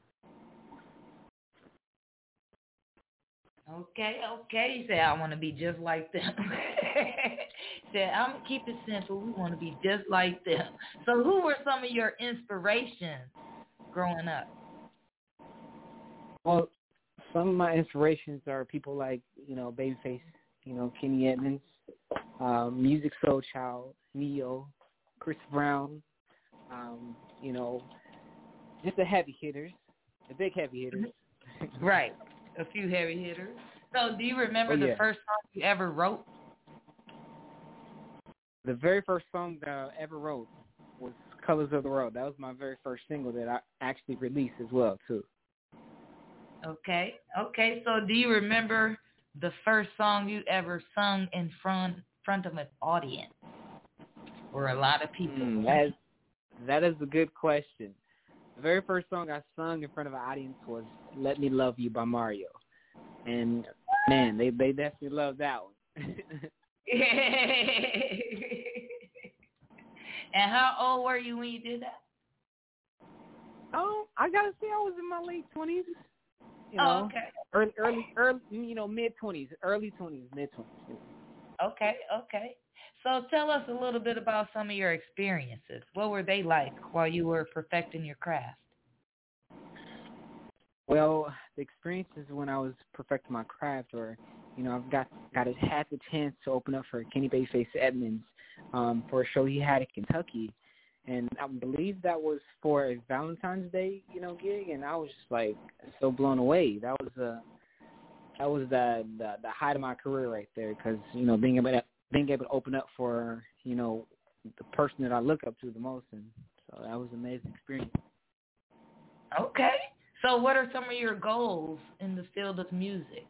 Okay, okay. He said, I want to be just like them. Said, I'm going to keep it simple. We want to be just like them. So who were some of your inspirations growing up? Well, some of my inspirations are people like, you know, Babyface, you know, Kenny Edmonds, um, Music Soul Child, Neo, Chris Brown, um, you know, just the heavy hitters, the big heavy hitters. Right. A few heavy hitters. So do you remember oh, yeah. the first song you ever wrote? The very first song that I ever wrote was Colors of the World. That was my very first single that I actually released as well, too. Okay. Okay. So do you remember the first song you ever sung in front front of an audience or a lot of people? Mm, that, is, that is a good question. The very first song I sung in front of an audience was Let Me Love You by Mario. And, man, they, they definitely loved that one. And how old were you when you did that? Oh, I got to say I was in my late twenties. You know, oh, okay. Early, early, early, you know, mid-twenties, early twenties, mid-twenties. You know. Okay, okay. So tell us a little bit about some of your experiences. What were they like while you were perfecting your craft? Well, the experiences when I was perfecting my craft, or, you know, I've got got a, had the chance to open up for Kenny Babyface Edmonds um, for a show he had in Kentucky. And I believe that was for a Valentine's Day, you know, gig, and I was just like so blown away. That was uh, that was the, the the height of my career right there, because, you know, being able to being able to open up for, you know, the person that I look up to the most, and so that was an amazing experience. Okay, so what are some of your goals in the field of music?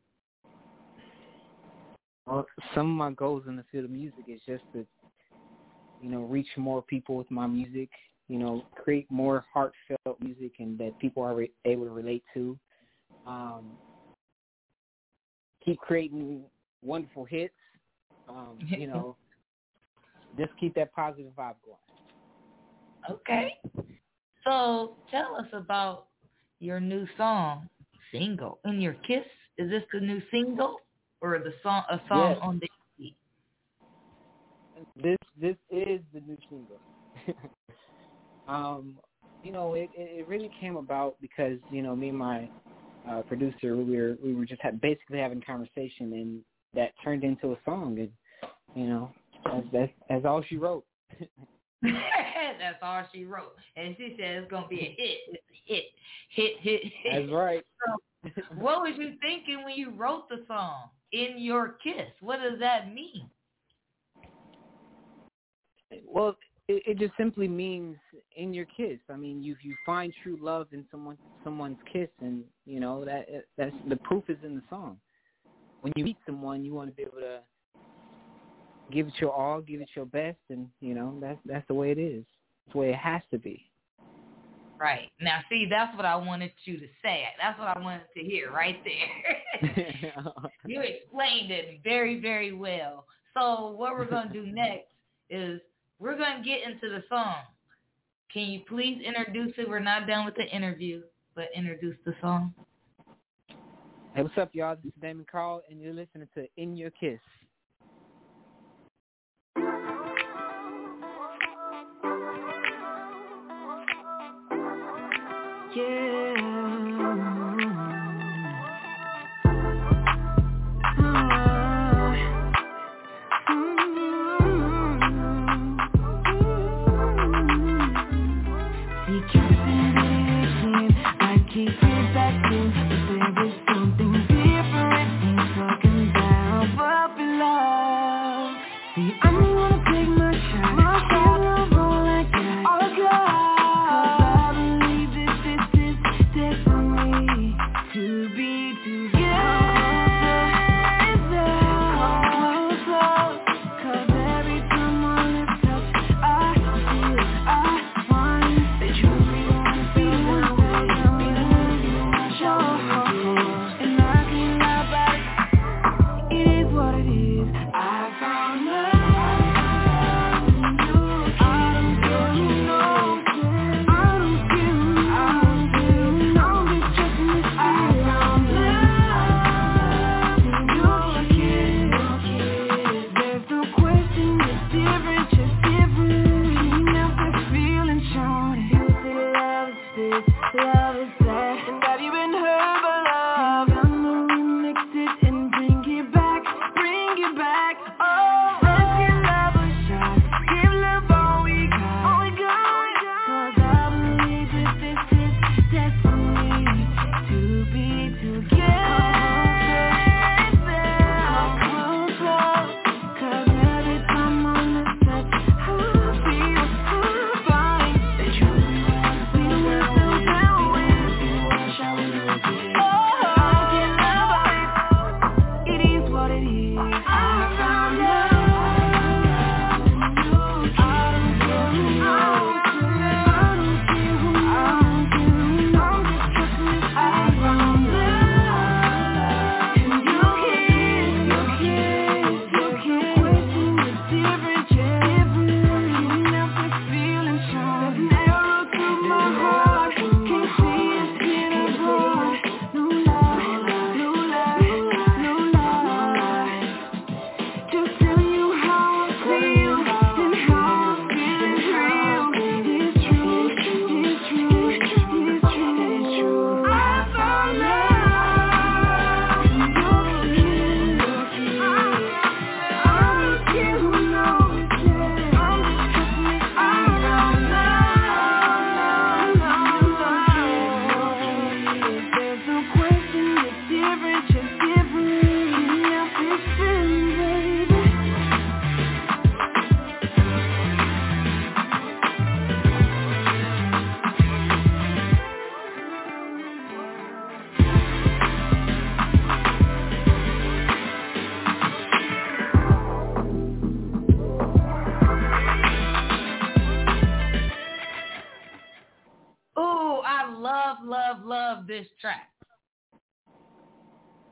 Well, some of my goals in the field of music is just to, you know, reach more people with my music, you know, create more heartfelt music and that people are re- able to relate to. Um, keep creating wonderful hits. Um, you know, just keep that positive vibe going. Okay. So tell us about your new song, single, In Your Kiss. Is this the new single or the song, a song Yes. on the E P? This this is the new single. um, you know, it, it really came about because, you know, me and my uh, producer, we were we were just ha- basically having conversation, and that turned into a song. And you know, that's that's, that's all she wrote. That's all she wrote, and she said it's gonna be a hit. It's a hit, hit, hit, hit. That's right. So, what was you thinking when you wrote the song "In Your Kiss"? What does that mean? Well, it, it just simply means in your kiss. I mean, you you find true love in someone someone's kiss, and you know that that's the proof is in the song. When you meet someone, you want to be able to give it your all, give it your best, and you know that's that's the way it is. It's the way it has to be. Right. Now, see, that's what I wanted you to say. That's what I wanted to hear right there. You explained it very, very well. So what we're going to do next is we're going to get into the song. Can you please introduce it? We're not done with the interview, but introduce the song. Hey, what's up, y'all? This is Damon Carl, and you're listening to In Your Kiss. Love this track.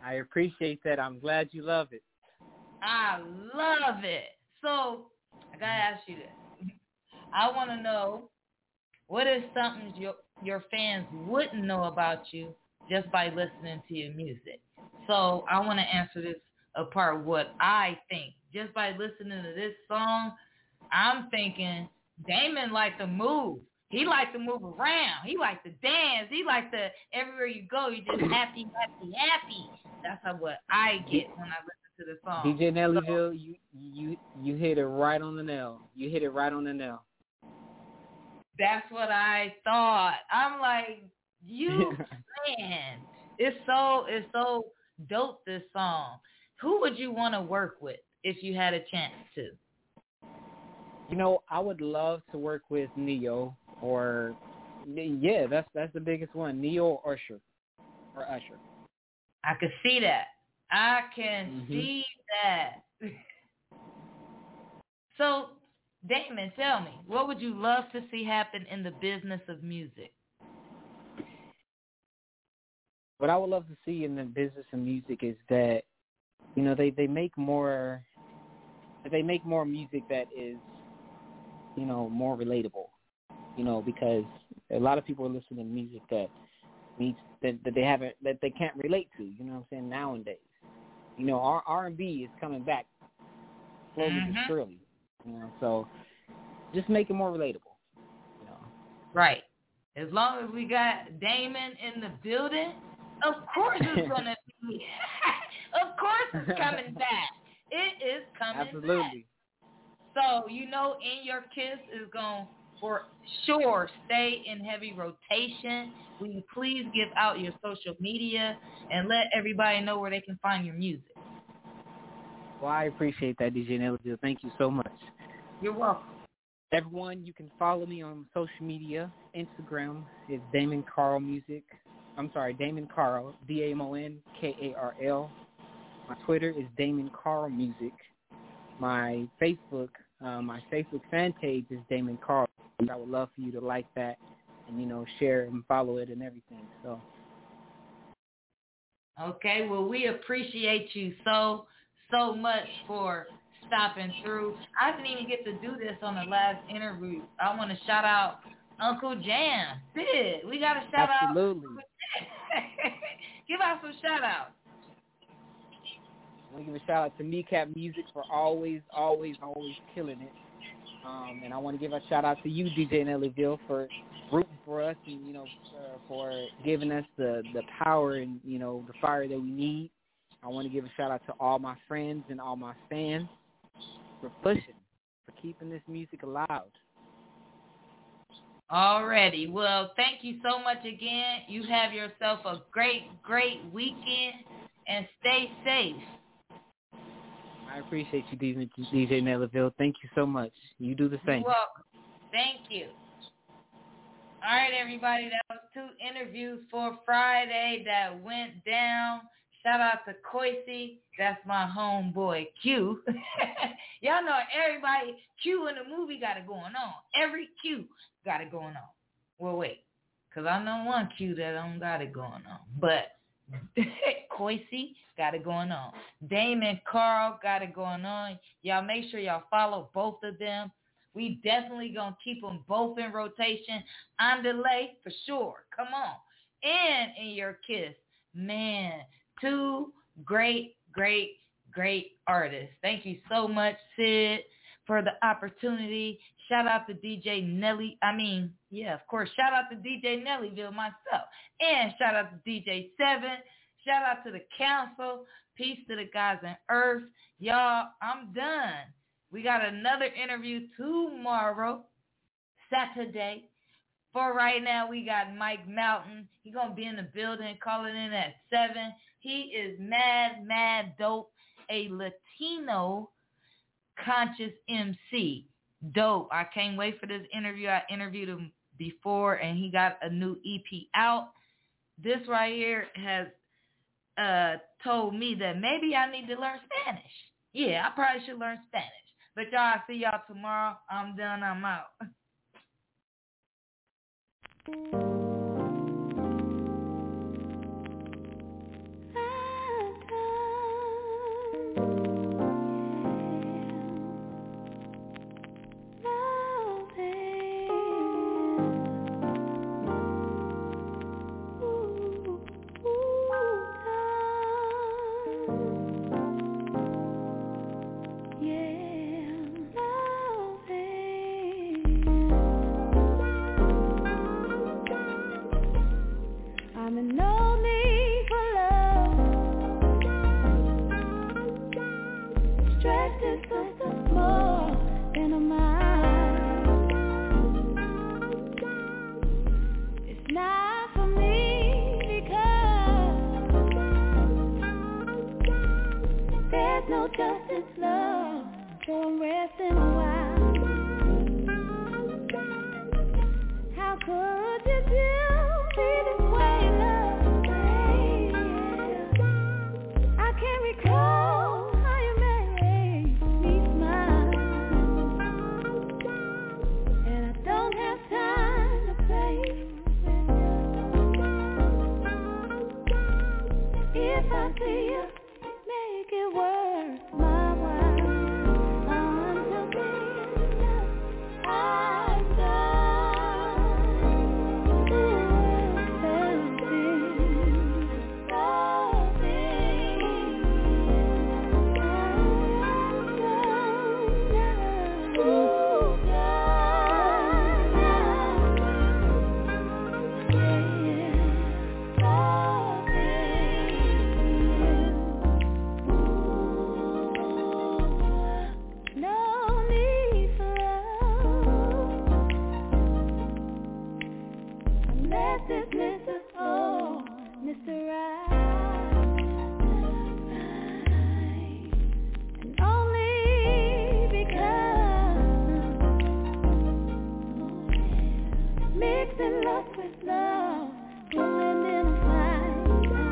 I appreciate that. I'm glad you love it. I love it. So I gotta ask you this. I want to know, what is something your your fans wouldn't know about you just by listening to your music? So I want to answer this apart. What I think, just by listening to this song, I'm thinking Damon liked to move. He liked to move around. He liked to dance. He liked to, everywhere you go, you just happy, happy, happy. That's how, what I get when I listen to the song. D J Nellyville, so, you you you hit it right on the nail. You hit it right on the nail. That's what I thought. I'm like, you man, it's so it's so dope, this song. Who would you want to work with if you had a chance to? You know, I would love to work with Neo, or yeah, that's that's the biggest one. Neo or Usher, or Usher. I can see that. I can mm-hmm. see that. So, Damon, tell me, what would you love to see happen in the business of music? What I would love to see in the business of music is that, you know, they, they make more, they make more music that is, you know, more relatable, you know, because a lot of people are listening to music that needs, that, that they haven't, that they can't relate to, you know what I'm saying, nowadays. You know, our R and B is coming back slowly mm-hmm. but surely, you know, so just make it more relatable, you know. Right. As long as we got Damon in the building, of course it's going to be, of course it's coming back. It is coming Absolutely. back. So, you know, In Your Kiss is going to, for sure, stay in heavy rotation. Will you please give out your social media and let everybody know where they can find your music? Well, I appreciate that, D J Nellyville. Thank you so much. You're welcome. Everyone, you can follow me on social media. Instagram is Damon Carl Music. I'm sorry, Damon Carl, D A M O N K A R L. My Twitter is Damon Carl Music. My Facebook, uh, my Facebook fan page is Damon Carl. I would love for you to like that and, you know, share and follow it and everything. So. Okay, well, we appreciate you so, so much for stopping through. I didn't even get to do this on the last interview. I want to shout out Uncle Jam. Sid, we got to shout Absolutely. out. Absolutely. Give out some shout outs. I want to give a shout out to Kneecap Music for always, always, always killing it. Um, and I want to give a shout out to you, D J Nellyville, for rooting for us and, you know, uh, for giving us the, the power and, you know, the fire that we need. I want to give a shout out to all my friends and all my fans for pushing, for keeping this music alive. Alrighty. Well, thank you so much again. You have yourself a great, great weekend and stay safe. I appreciate you, D J Nellyville. Thank you so much. You do the same. You're welcome. Thank you. All right, everybody. That was two interviews for Friday that went down. Shout out to Koisi. That's my homeboy, Q. Y'all know everybody, Q in the movie got it going on. Every Q got it going on. Well, wait, because I know one Q that don't got it going on. But Koisi got it going on. Damon Carl got it going on. Y'all make sure y'all follow both of them. We definitely going to keep them both in rotation. On delay, for sure. Come on. And In Your Kiss. Man, two great, great, great artists. Thank you so much, Sid, for the opportunity. Shout out to D J Nelly. I mean, yeah, of course. Shout out to D J Nellyville myself. And shout out to D J Seven. Shout out to the council. Peace to the guys on Earth. Y'all, I'm done. We got another interview tomorrow, Saturday. For right now, we got Mike Mountain. He's going to be in the building, calling in at seven. He is mad, mad dope, a Latino conscious M C. Dope. I can't wait for this interview. I interviewed him before, and he got a new E P out. This right here has uh, told me that maybe I need to learn Spanish. Yeah, I probably should learn Spanish. But y'all, I'll see y'all tomorrow. I'm done. I'm out. I'm in no need for love. Stress is just a more than a mind. It's not for me because there's no justice, love. So I'm resting a while. How could you do me this way, love? I can't recall how you made me smile, and I don't have time to play with you. If I see you, make it worth my while. Until then, I've done this Mister Oh, Mister Right, and only because mixing lust with love will end in a fight.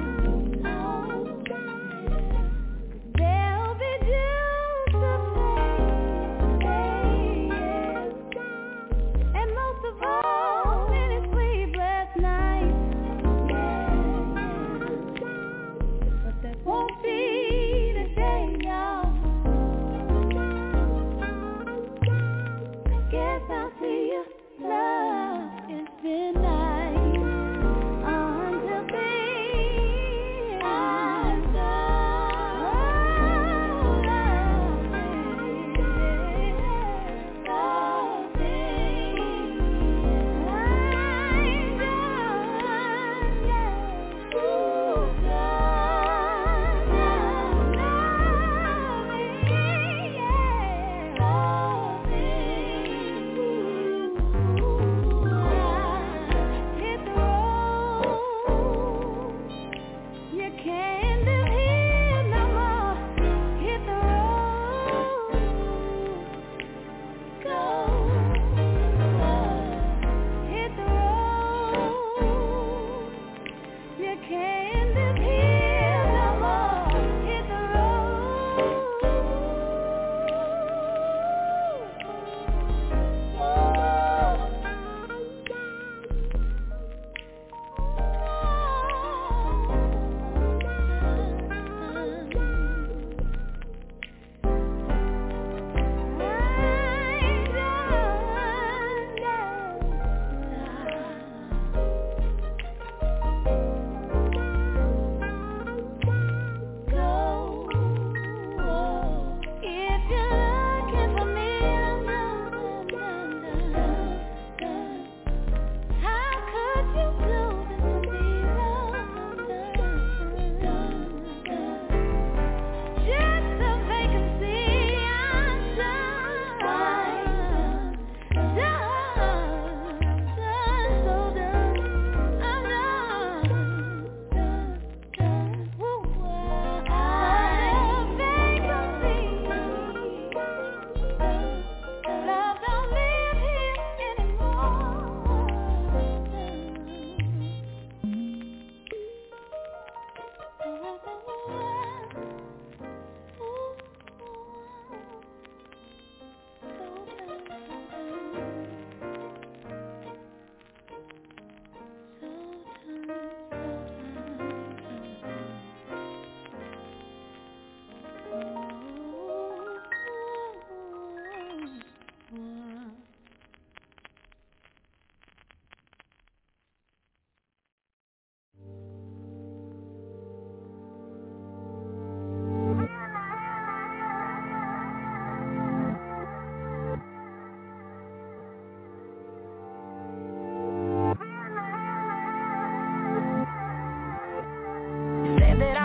There'll be dues to pay, and most of all, many sleepless nights. But that won't be the day, y'all. I guess I'll see you, love. It's been nice until then. I've done you can't live here no more. Hit the road, go, hit the road. You can't live here no more. Hit the road.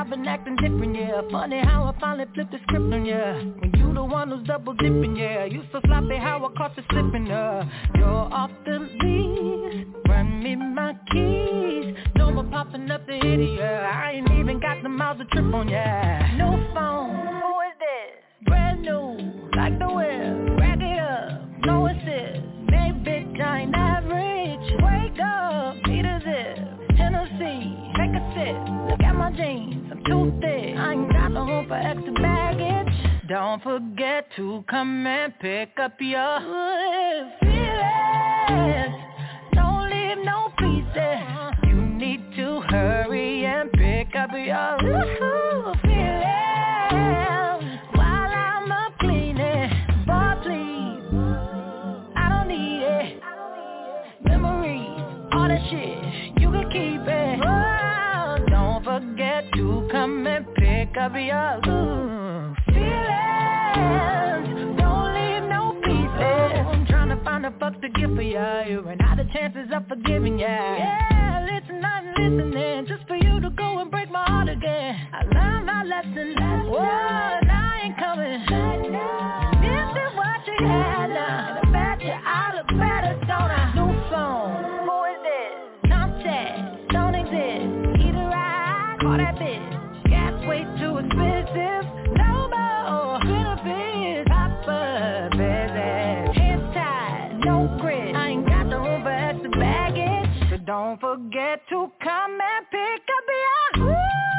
I've been acting different, yeah. Funny how I finally flipped the script on ya. When you the one who's double dipping, yeah. You so sloppy how I caught you slipping, uh. You're off the leash, run me my keys. No more popping up the idiot. I ain't even got the miles to trip on, yeah. No phone, who is this? Brand new, like the whip. Rack it up, no assist. Hey bitch, I ain't average. Wake up, need a zip. Tennessee, take a sip. Look at my jeans, I'm too thick. I ain't got no room for extra baggage. Don't forget to come and pick up your feelings. Don't leave no pieces. You need to hurry and pick up your feelings. While I'm up cleaning, boy please, I don't need it. Memories, all that shit, you can keep it. Oh, don't forget to come and pick up your feelings. Don't leave no pieces. I'm trying to find a fuck to give for ya. You ran out of chances of forgiving ya. Yeah, listen, I'm listening just for you to go and break my heart again. I learned my lesson. Whoa, and I ain't coming. This is what you had now. And I bet you I look better, don't I? New phone, who is this? Contact, don't exist. Either I call that bitch. Gas way too expensive. No more benefits. Papa busy. Hands tied, no grit. I ain't got the room for extra baggage. So don't forget to come and pick up your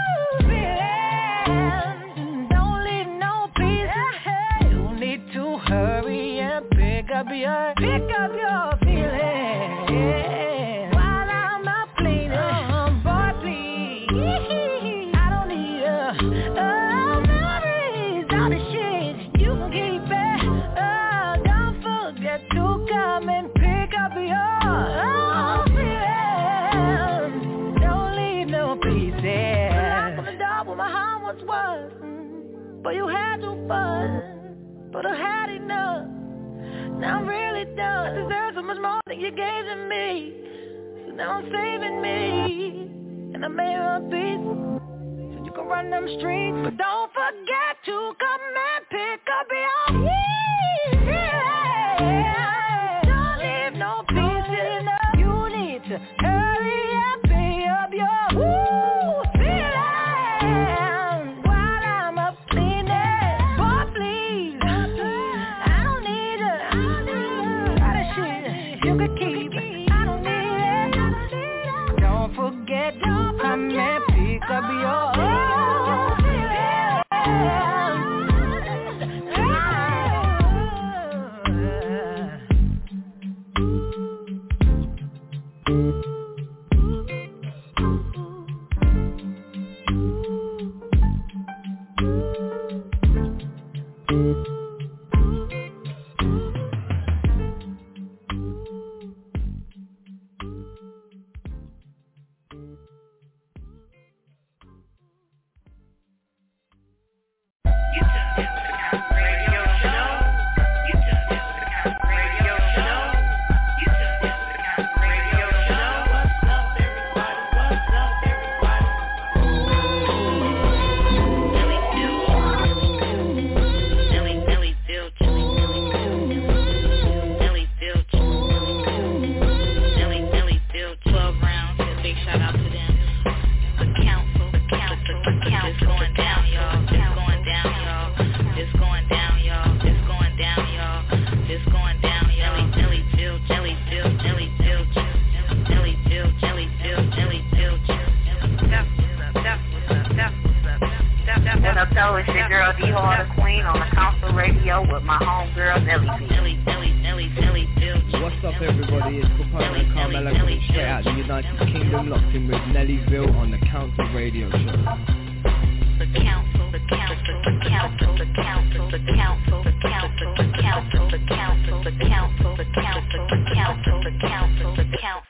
feelings. Don't leave no pieces. You need to hurry and pick up your, pick up your feelings. Yeah. While I'm up cleaning, uh, boy please, I don't need a, uh, memories, all the shit, you can keep it. Uh, don't forget to come and pick up your uh, feelings. Don't leave no pieces. Knock on the door where my heart once was, mm, but you had too fun, but I had enough. Now I'm really done. I deserve so much more than you gave to me. So now I'm saving me, and I made a peace, so you can run them streets. But don't forget to come and pick up your feelings. Don't leave no pieces. You need to hurry and pick up your woo feelings. While I'm up cleaning, boy please, I don't need it. All that shit you could keep, I don't need it. Don't forget to come and pick up your It's your girl D Hall the Queen on the Council Radio with my homegirl Nelly V. What's up everybody, it's Kupana and Carmela coming straight out the United Kingdom, locked in with Nellyville on the Council Radio Show. The Council, the Council, the Council, the Council, the Council, the Council, the Council, the Council, the Council, the Council, the Council, the Council, the Council, the Council.